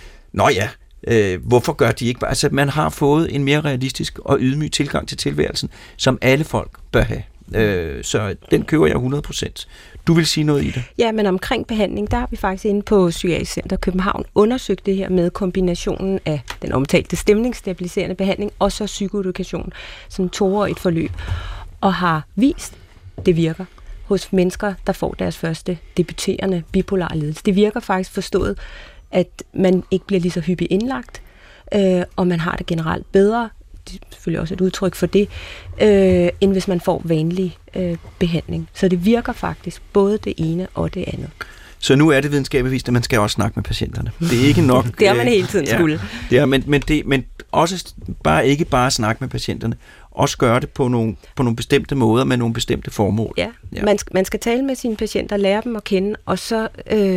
[SPEAKER 2] hvorfor gør de ikke bare... Altså, man har fået en mere realistisk og ydmyg tilgang til tilværelsen, som alle folk bør have. Så den køber jeg 100%. Du vil sige noget i det?
[SPEAKER 1] Ja, men omkring behandling, der har vi faktisk inde på Psykiatrisk Center København undersøgt det her med kombinationen af den omtalte stemningsstabiliserende behandling og så psykoedukation som 2-årigt forløb, og har vist, det virker hos mennesker, der får deres første debuterende bipolare lidelse. Det virker faktisk forstået, at man ikke bliver lige så hyppigt indlagt, og man har det generelt bedre. Det er selvfølgelig også et udtryk for det, end hvis man får vanlig behandling. Så det virker faktisk både det ene og det andet.
[SPEAKER 2] Så nu er det videnskabeligt, at man skal også snakke med patienterne. Det er ikke nok...
[SPEAKER 1] det har man hele tiden skulle.
[SPEAKER 2] Ja, men også ikke bare snakke med patienterne. Også gøre det på nogle bestemte måder med nogle bestemte formål.
[SPEAKER 1] Ja. Man skal tale med sine patienter, lære dem at kende, og så...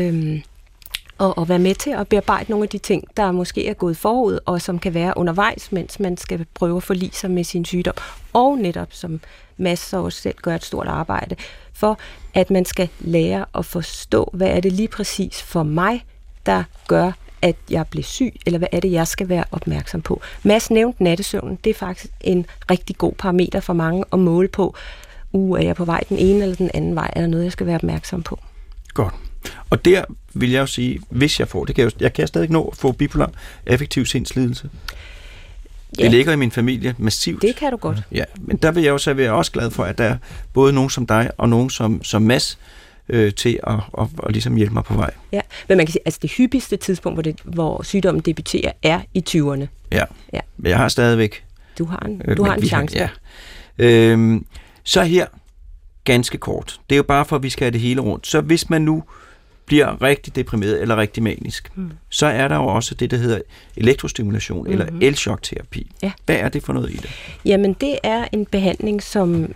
[SPEAKER 1] og være med til at bearbejde nogle af de ting, der måske er gået forud, og som kan være undervejs, mens man skal prøve at forlige sig med sin sygdom. Og netop, som Mads også selv gør et stort arbejde, for at man skal lære at forstå, hvad er det lige præcis for mig, der gør, at jeg bliver syg, eller hvad er det, jeg skal være opmærksom på. Mads nævnte nattesøvnen. Det er faktisk en rigtig god parameter for mange at måle på. Er jeg på vej den ene eller den anden vej? Er der noget, jeg skal være opmærksom på?
[SPEAKER 2] Godt. Og der vil jeg jo sige, hvis jeg får, jeg kan stadig nå at få bipolar affektiv sindslidelse. Ja. Det ligger i min familie massivt.
[SPEAKER 1] Det kan du godt.
[SPEAKER 2] Ja, men der vil jeg være også glad for, at der er både nogen som dig og nogen som Mads til at ligesom hjælpe mig på vej.
[SPEAKER 1] Ja, men man kan sige, altså det hyppigste tidspunkt, hvor sygdommen debuterer, er i 20'erne.
[SPEAKER 2] Ja. Men jeg har stadigvæk...
[SPEAKER 1] Du har en chance.
[SPEAKER 2] Ja. Så her, ganske kort. Det er jo bare for, at vi skal have det hele rundt. Så hvis man nu bliver rigtig deprimeret eller rigtig manisk, så er der jo også det, der hedder elektrostimulation eller el-chokterapi. Ja. Hvad er det for noget i det?
[SPEAKER 1] Jamen, det er en behandling, som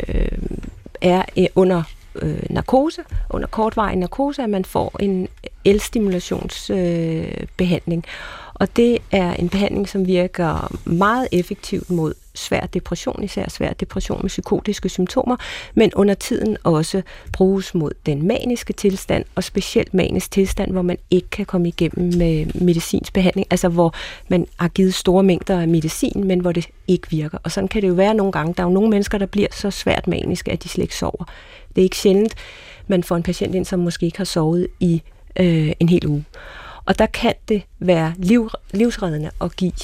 [SPEAKER 1] er under narkose, under kortvarig narkose, at man får en elstimulationsbehandling. Og det er en behandling, som virker meget effektivt mod svær depression, især svær depression med psykotiske symptomer, men under tiden også bruges mod den maniske tilstand, og specielt manisk tilstand, hvor man ikke kan komme igennem med medicinsk behandling, altså hvor man har givet store mængder af medicin, men hvor det ikke virker. Og sådan kan det jo være nogle gange. Der er jo nogle mennesker, der bliver så svært maniske, at de slet ikke sover. Det er ikke sjældent, man får en patient ind, som måske ikke har sovet i en hel uge. Og der kan det være livsreddende at give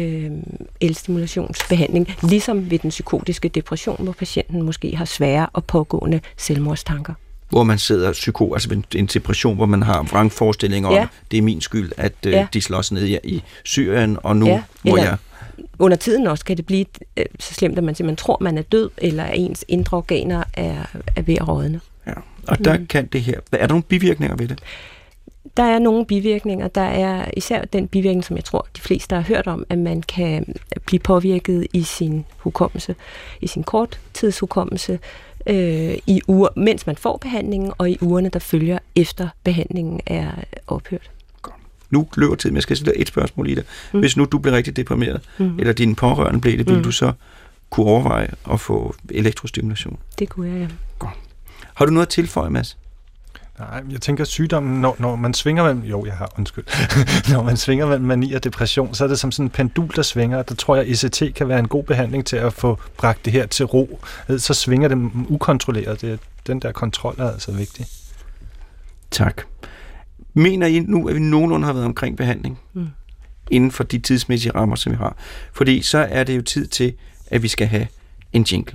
[SPEAKER 1] elstimulationsbehandling, ligesom ved den psykotiske depression, hvor patienten måske har svære og pågående selvmordstanker.
[SPEAKER 2] Hvor man sidder altså en depression, hvor man har vrangforestillinger om, det er min skyld, at de slås ned i Syrien, og nu må jeg...
[SPEAKER 1] Under tiden også kan det blive så slemt, at man simpelthen tror, man er død, eller at ens indre organer er ved at rådne.
[SPEAKER 2] Ja, og der kan det her... Er der nogle bivirkninger ved det?
[SPEAKER 1] Der er nogle bivirkninger. Der er især den bivirkning, som jeg tror, de fleste har hørt om, at man kan blive påvirket i sin hukommelse, i sin korttidshukommelse, i uger, mens man får behandlingen, og i ugerne, der følger efter behandlingen er ophørt.
[SPEAKER 2] Nu løber tiden, men jeg skal stille et spørgsmål i det. Hvis nu du bliver rigtig deprimeret, eller dine pårørende blev det, vil du så kunne overveje at få elektrostimulation?
[SPEAKER 1] Det kunne jeg, ja.
[SPEAKER 2] Godt. Har du noget at tilføje, Mads?
[SPEAKER 3] Nej, jeg tænker sygdommen, når man svinger mellem... Jo, jeg har, undskyld. Når man svinger mellem mani og depression, så er det som sådan en pendul, der svinger. Der tror jeg, ECT kan være en god behandling til at få bragt det her til ro. Så svinger det ukontrolleret. Den der kontrol er altså vigtig.
[SPEAKER 2] Tak. Mener I nu, at vi nogenlunde har været omkring behandling? Inden for de tidsmæssige rammer, som vi har? Fordi så er det jo tid til, at vi skal have en jingle.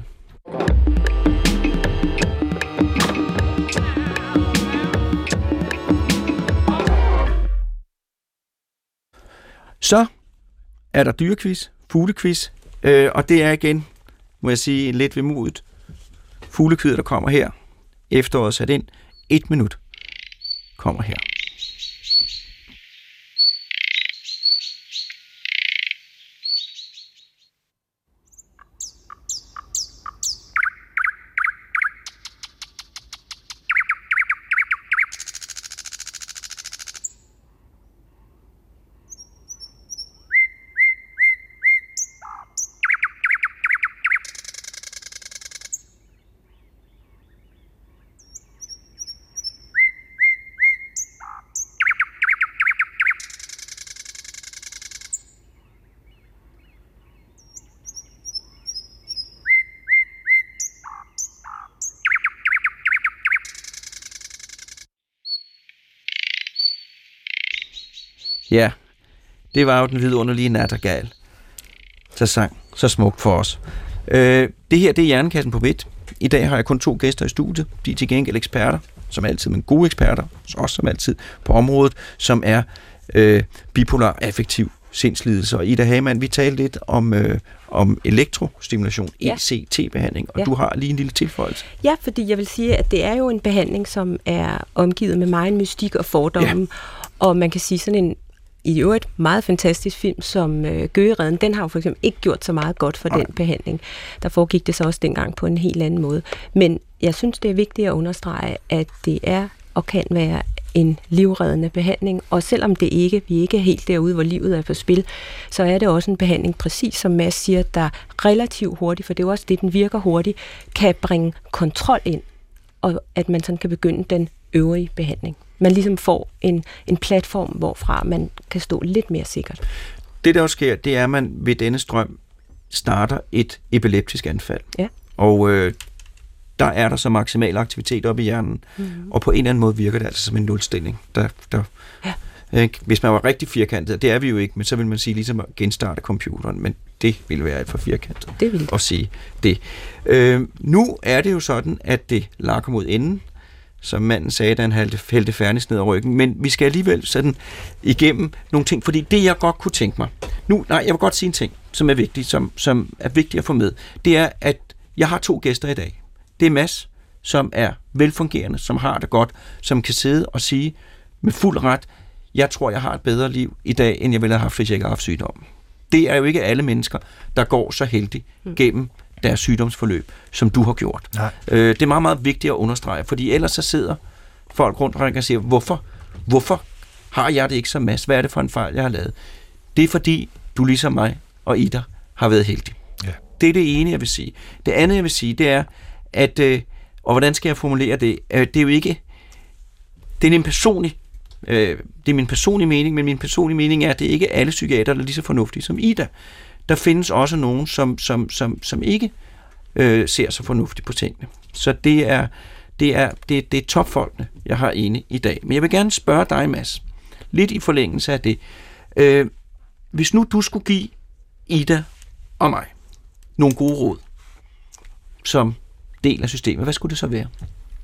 [SPEAKER 2] Så er der dyrequiz, fuglequiz, og det er igen, må jeg sige, lidt vemodigt. Fuglekvidet, der kommer her. Efteråret sat ind. 1 minut kommer her. Ja, det var jo den vidunderlige nattergal, der sang så smukt for os. Det her, det er Hjernekassen på P1. I dag har jeg kun 2 gæster i studiet. De er til gengæld eksperter, som altid, men gode eksperter, også som altid på området, som er bipolar affektiv sindslidelse. Og Ida Hamann, vi talte lidt om elektrostimulation, ECT-behandling, og du har lige en lille tilføjelse.
[SPEAKER 1] Ja, fordi jeg vil sige, at det er jo en behandling, som er omgivet med meget mystik og fordomme, og man kan sige sådan en i øvrigt meget fantastisk film som Gøgereden, den har jo for eksempel ikke gjort så meget godt for den behandling. Der foregik det så også dengang på en helt anden måde. Men jeg synes, det er vigtigt at understrege, at det er og kan være en livreddende behandling, og selvom vi ikke er helt derude, hvor livet er på spil, så er det også en behandling, præcis som Mads siger, der relativt hurtigt, for det er jo også det, den virker hurtigt, kan bringe kontrol ind, og at man sådan kan begynde den øvrige behandling. Man ligesom får en platform, hvorfra man kan stå lidt mere sikkert.
[SPEAKER 2] Det, der jo sker, det er, at man ved denne strøm starter et epileptisk anfald. Ja. Og der er der så maksimal aktivitet op i hjernen, og på en eller anden måde virker det altså som en nulstilling. Hvis man var rigtig firkantet, det er vi jo ikke, men så vil man sige ligesom at genstarte computeren, men det ville være alt for firkantet at sige det. Nu er det jo sådan, at det lakker mod enden, som manden sagde, da han hældte fernis ned ad ryggen. Men vi skal alligevel sådan igennem nogle ting, fordi det, jeg godt kunne tænke mig... jeg vil godt sige en ting, som er vigtig, som er vigtigt at få med. Det er, at jeg har 2 gæster i dag. Det er Mads, som er velfungerende, som har det godt, som kan sidde og sige med fuld ret, jeg tror, jeg har et bedre liv i dag, end jeg ville have haft, hvis jeg ikke havde haft sygdommen. Det er jo ikke alle mennesker, der går så heldigt gennem deres sygdomsforløb, som du har gjort. Det er meget, meget vigtigt at understrege, fordi ellers så sidder folk rundt og siger, hvorfor har jeg det ikke som Mads? Hvad er det for en fejl, jeg har lavet? Det er fordi, du ligesom mig og Ida har været heldig. Ja. Det er det ene, jeg vil sige. Det andet, jeg vil sige, det er, at, og hvordan skal jeg formulere det? Det er jo ikke, det er min personlige mening, men min personlige mening er, at det ikke er alle psykiater, der er lige så fornuftige som Ida. Der findes også nogen, som ikke ser så fornuftigt på tingene. Så det er topfolkene, jeg har inde i dag. Men jeg vil gerne spørge dig, Mads, lidt i forlængelse af det. Hvis nu du skulle give Ida og mig nogle gode råd som del af systemet, hvad skulle det så være?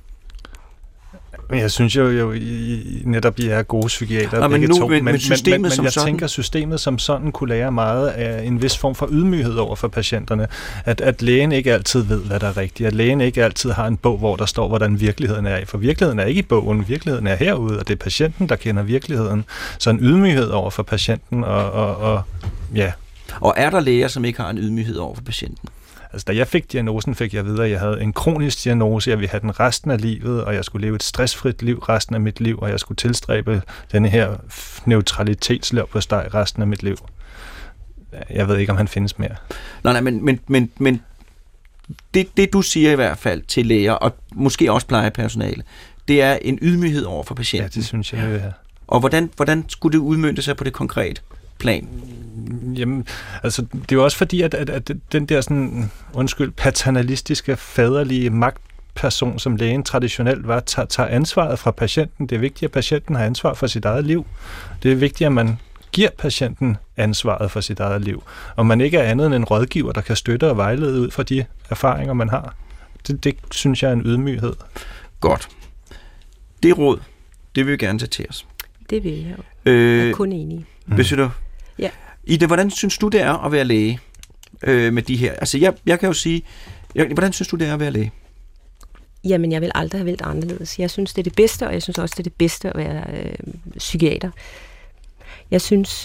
[SPEAKER 3] Jeg synes jo netop, I er gode psykiater begge to, men jeg tænker, systemet som sådan kunne lære meget af en vis form for ydmyghed over for patienterne. At lægen ikke altid ved, hvad der er rigtigt. At lægen ikke altid har en bog, hvor der står, hvordan virkeligheden er. For virkeligheden er ikke i bogen, virkeligheden er herude, og det er patienten, der kender virkeligheden. Så en ydmyghed over for patienten, og ja.
[SPEAKER 2] Og er der læger, som ikke har en ydmyghed over for patienten?
[SPEAKER 3] Altså, da jeg fik diagnosen, fik jeg videre, at jeg havde en kronisk diagnose, jeg ville have den resten af livet, og jeg skulle leve et stressfrit liv resten af mit liv, og jeg skulle tilstræbe denne her neutralitetsløb på steg resten af mit liv. Jeg ved ikke, om han findes mere.
[SPEAKER 2] Nej, men det du siger i hvert fald til læger, og måske også plejepersonale, det er en ydmyghed over for patienten.
[SPEAKER 3] Ja, det synes jeg, ja.
[SPEAKER 2] Og hvordan skulle det udmønte sig på det konkrete plan?
[SPEAKER 3] Jamen, altså, det er jo også fordi, at den der sådan, paternalistiske, faderlige magtperson, som lægen traditionelt var, tager ansvaret fra patienten. Det er vigtigt, at patienten har ansvar for sit eget liv. Det er vigtigt, at man giver patienten ansvaret for sit eget liv. Og man ikke er andet end en rådgiver, der kan støtte og vejlede ud fra de erfaringer, man har. Det synes jeg er en ydmyghed.
[SPEAKER 2] Godt. Det råd, det vil vi gerne tage til os.
[SPEAKER 1] Det vil jeg jo. Jeg er kun enig.
[SPEAKER 2] Hvis du...
[SPEAKER 1] Ja.
[SPEAKER 2] Ida, hvordan synes du, det er at være læge med de her? Altså, jeg kan jo sige, hvordan synes du, det er at være læge?
[SPEAKER 1] Jamen, jeg vil aldrig have valgt anderledes. Jeg synes, det er det bedste, og jeg synes også, det er det bedste at være psykiater. Jeg synes,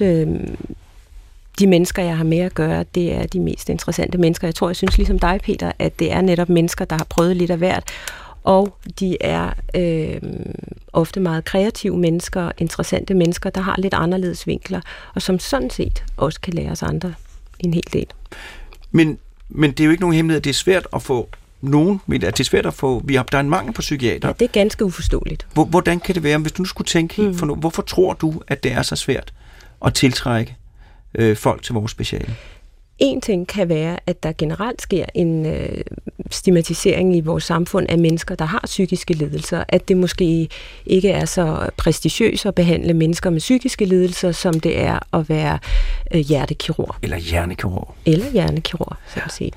[SPEAKER 1] de mennesker, jeg har med at gøre, det er de mest interessante mennesker. Jeg synes ligesom dig, Peter, at det er netop mennesker, der har prøvet lidt af hvert, og de er ofte meget kreative mennesker, interessante mennesker, der har lidt anderledes vinkler, og som sådan set også kan lære os andre en hel del.
[SPEAKER 2] Men det er jo ikke nogen hemmelighed, det er svært at få nogen, det er svært at få, der er en mangel på psykiater.
[SPEAKER 1] Ja, det er ganske uforståeligt.
[SPEAKER 2] Hvordan kan det være, hvis du nu skulle tænke helt for hvorfor tror du, at det er så svært at tiltrække folk til vores speciale?
[SPEAKER 1] En ting kan være, at der generelt sker en stigmatisering i vores samfund af mennesker, der har psykiske lidelser. At det måske ikke er så prestigiøst at behandle mennesker med psykiske lidelser, som det er at være hjertekirurg.
[SPEAKER 2] Eller hjernekirurg.
[SPEAKER 1] Eller hjernekirurg, sådan set.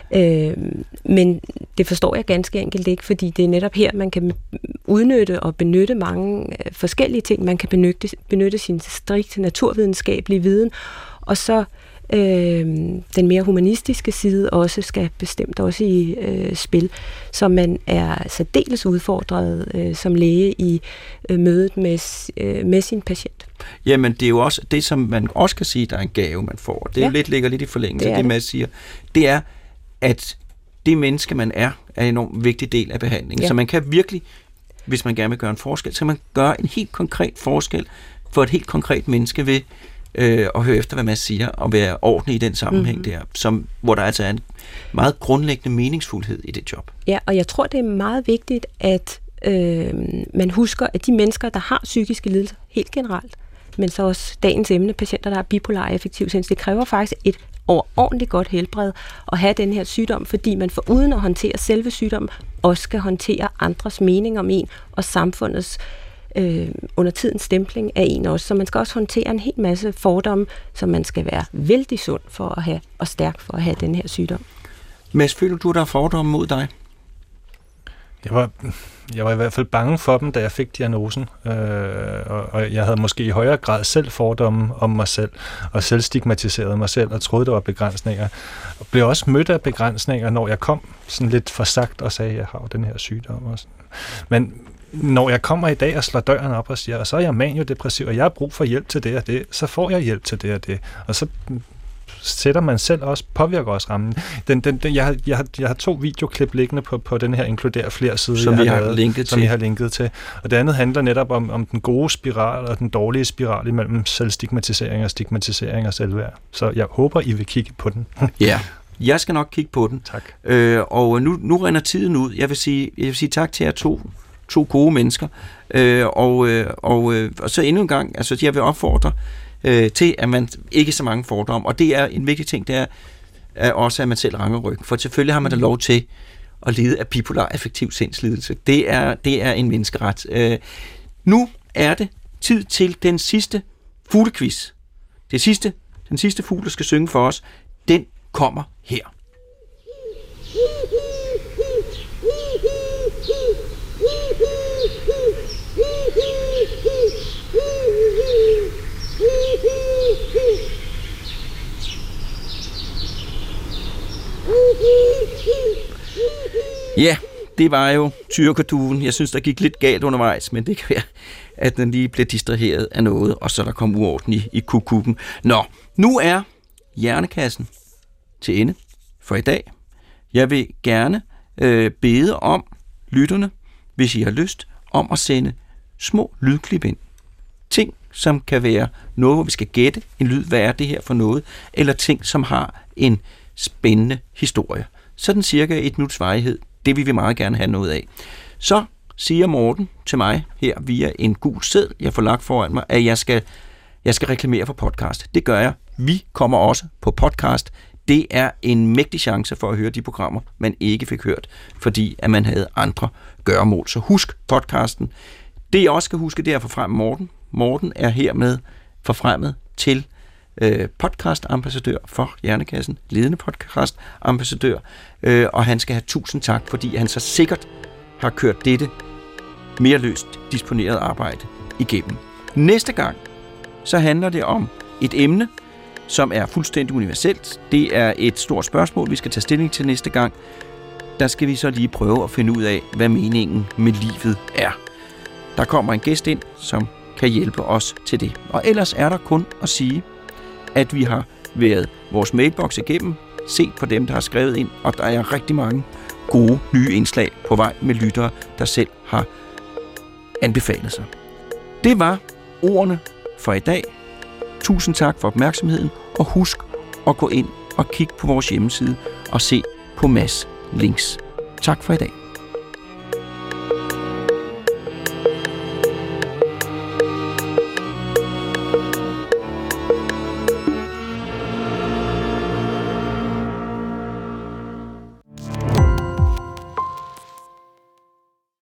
[SPEAKER 1] Men det forstår jeg ganske enkelt ikke, fordi det er netop her, man kan udnytte og benytte mange forskellige ting. Man kan benytte sin strikt naturvidenskabelige viden, og så den mere humanistiske side også skal bestemt også i spil, så man er særdeles udfordret som læge i mødet med sin patient.
[SPEAKER 2] Jamen, det er jo også det, som man også kan sige, der er en gave, man får. Det er jo ligger lidt i forlængelse af det, Mads siger. Det er, at det menneske, man er en enormt vigtig del af behandlingen. Ja. Så man kan virkelig, hvis man gerne vil gøre en forskel, så kan man gøre en helt konkret forskel for et helt konkret menneske ved og høre efter, hvad man siger, og være ordentlig i den sammenhæng der, hvor der altså er en meget grundlæggende meningsfuldhed i det job.
[SPEAKER 1] Ja, og jeg tror, det er meget vigtigt, at man husker, at de mennesker, der har psykiske lidelser, helt generelt, men så også dagens emne, patienter, der har bipolar affektiv sinds, det kræver faktisk et ordentligt godt helbred at have den her sygdom, fordi man foruden at håndtere selve sygdommen, også skal håndtere andres mening om en, og samfundets under tidens stempling af en også. Så man skal også håndtere en hel masse fordomme, som man skal være vældig sund for at have, og stærk for at have den her sygdom.
[SPEAKER 2] Mads, føler du, der er fordomme mod dig?
[SPEAKER 3] Jeg var i hvert fald bange for dem, da jeg fik diagnosen, og jeg havde måske i højere grad selv fordomme om mig selv, og selv stigmatiseret mig selv, og troede, det var begrænsninger. Og blev også mødt af begrænsninger, når jeg kom sådan lidt for sagt og sagde, at jeg har den her sygdom. Og sådan. Men når jeg kommer i dag og slår døren op og siger, og så er jeg maniodepressiv, og jeg har brug for hjælp til det og det, så får jeg hjælp til det og det. Og så sætter man selv også, påvirker også rammen. Jeg har 2 videoklip liggende på den her Inkluder flere sider,
[SPEAKER 2] som jeg har
[SPEAKER 3] linket til. Og det andet handler netop om den gode spiral og den dårlige spiral imellem stigmatisering og selvværd. Så jeg håber, I vil kigge på den.
[SPEAKER 2] Ja, jeg skal nok kigge på den.
[SPEAKER 3] Tak.
[SPEAKER 2] Og nu render tiden ud. Jeg vil sige tak til jer to gode mennesker. Og så endnu en gang, altså jeg vil opfordre til, at man ikke så mange fordomme. Og det er en vigtig ting, det er også, at man selv ranger ryggen. For selvfølgelig har man da lov til at lide af bipolar affektiv sindslidelse. Det er en menneskeret. Nu er det tid til den sidste fuglequiz. Den sidste fugl, der skal synge for os, den kommer her. Ja, det var jo tyrkerduen. Jeg synes, der gik lidt galt undervejs, men det kan være, at den lige blev distraheret af noget, og så der kom uorden i kukukken. Nå, nu er hjernekassen til ende for i dag. Jeg vil gerne bede om lytterne, hvis I har lyst, om at sende små lydklip ind. Ting, som kan være noget, hvor vi skal gætte en lyd, hvad er det her for noget, eller ting, som har en spændende historie. Sådan cirka 1 minuts varighed, det vil vi meget gerne have noget af. Så siger Morten til mig her via en gul seddel, jeg får lagt foran mig, at jeg skal reklamere for podcast. Det gør jeg. Vi kommer også på podcast. Det er en mægtig chance for at høre de programmer, man ikke fik hørt, fordi at man havde andre gøremål. Så husk podcasten. Det jeg også skal huske, det er at forfremme Morten. Morten er hermed forfremmet til podcastambassadør for Hjernekassen, ledende podcastambassadør, og han skal have 1000 tak, fordi han så sikkert har kørt dette mere løst disponeret arbejde igennem. Næste gang, så handler det om et emne, som er fuldstændig universelt. Det er et stort spørgsmål, vi skal tage stilling til næste gang. Der skal vi så lige prøve at finde ud af, hvad meningen med livet er. Der kommer en gæst ind, som kan hjælpe os til det. Og ellers er der kun at sige, at vi har været vores mailbox igennem, set på dem, der har skrevet ind, og der er rigtig mange gode nye indslag på vej med lyttere, der selv har anbefalet sig. Det var ordene for i dag. 1000 tak for opmærksomheden, og husk at gå ind og kigge på vores hjemmeside og se på Mads links. Tak for i dag.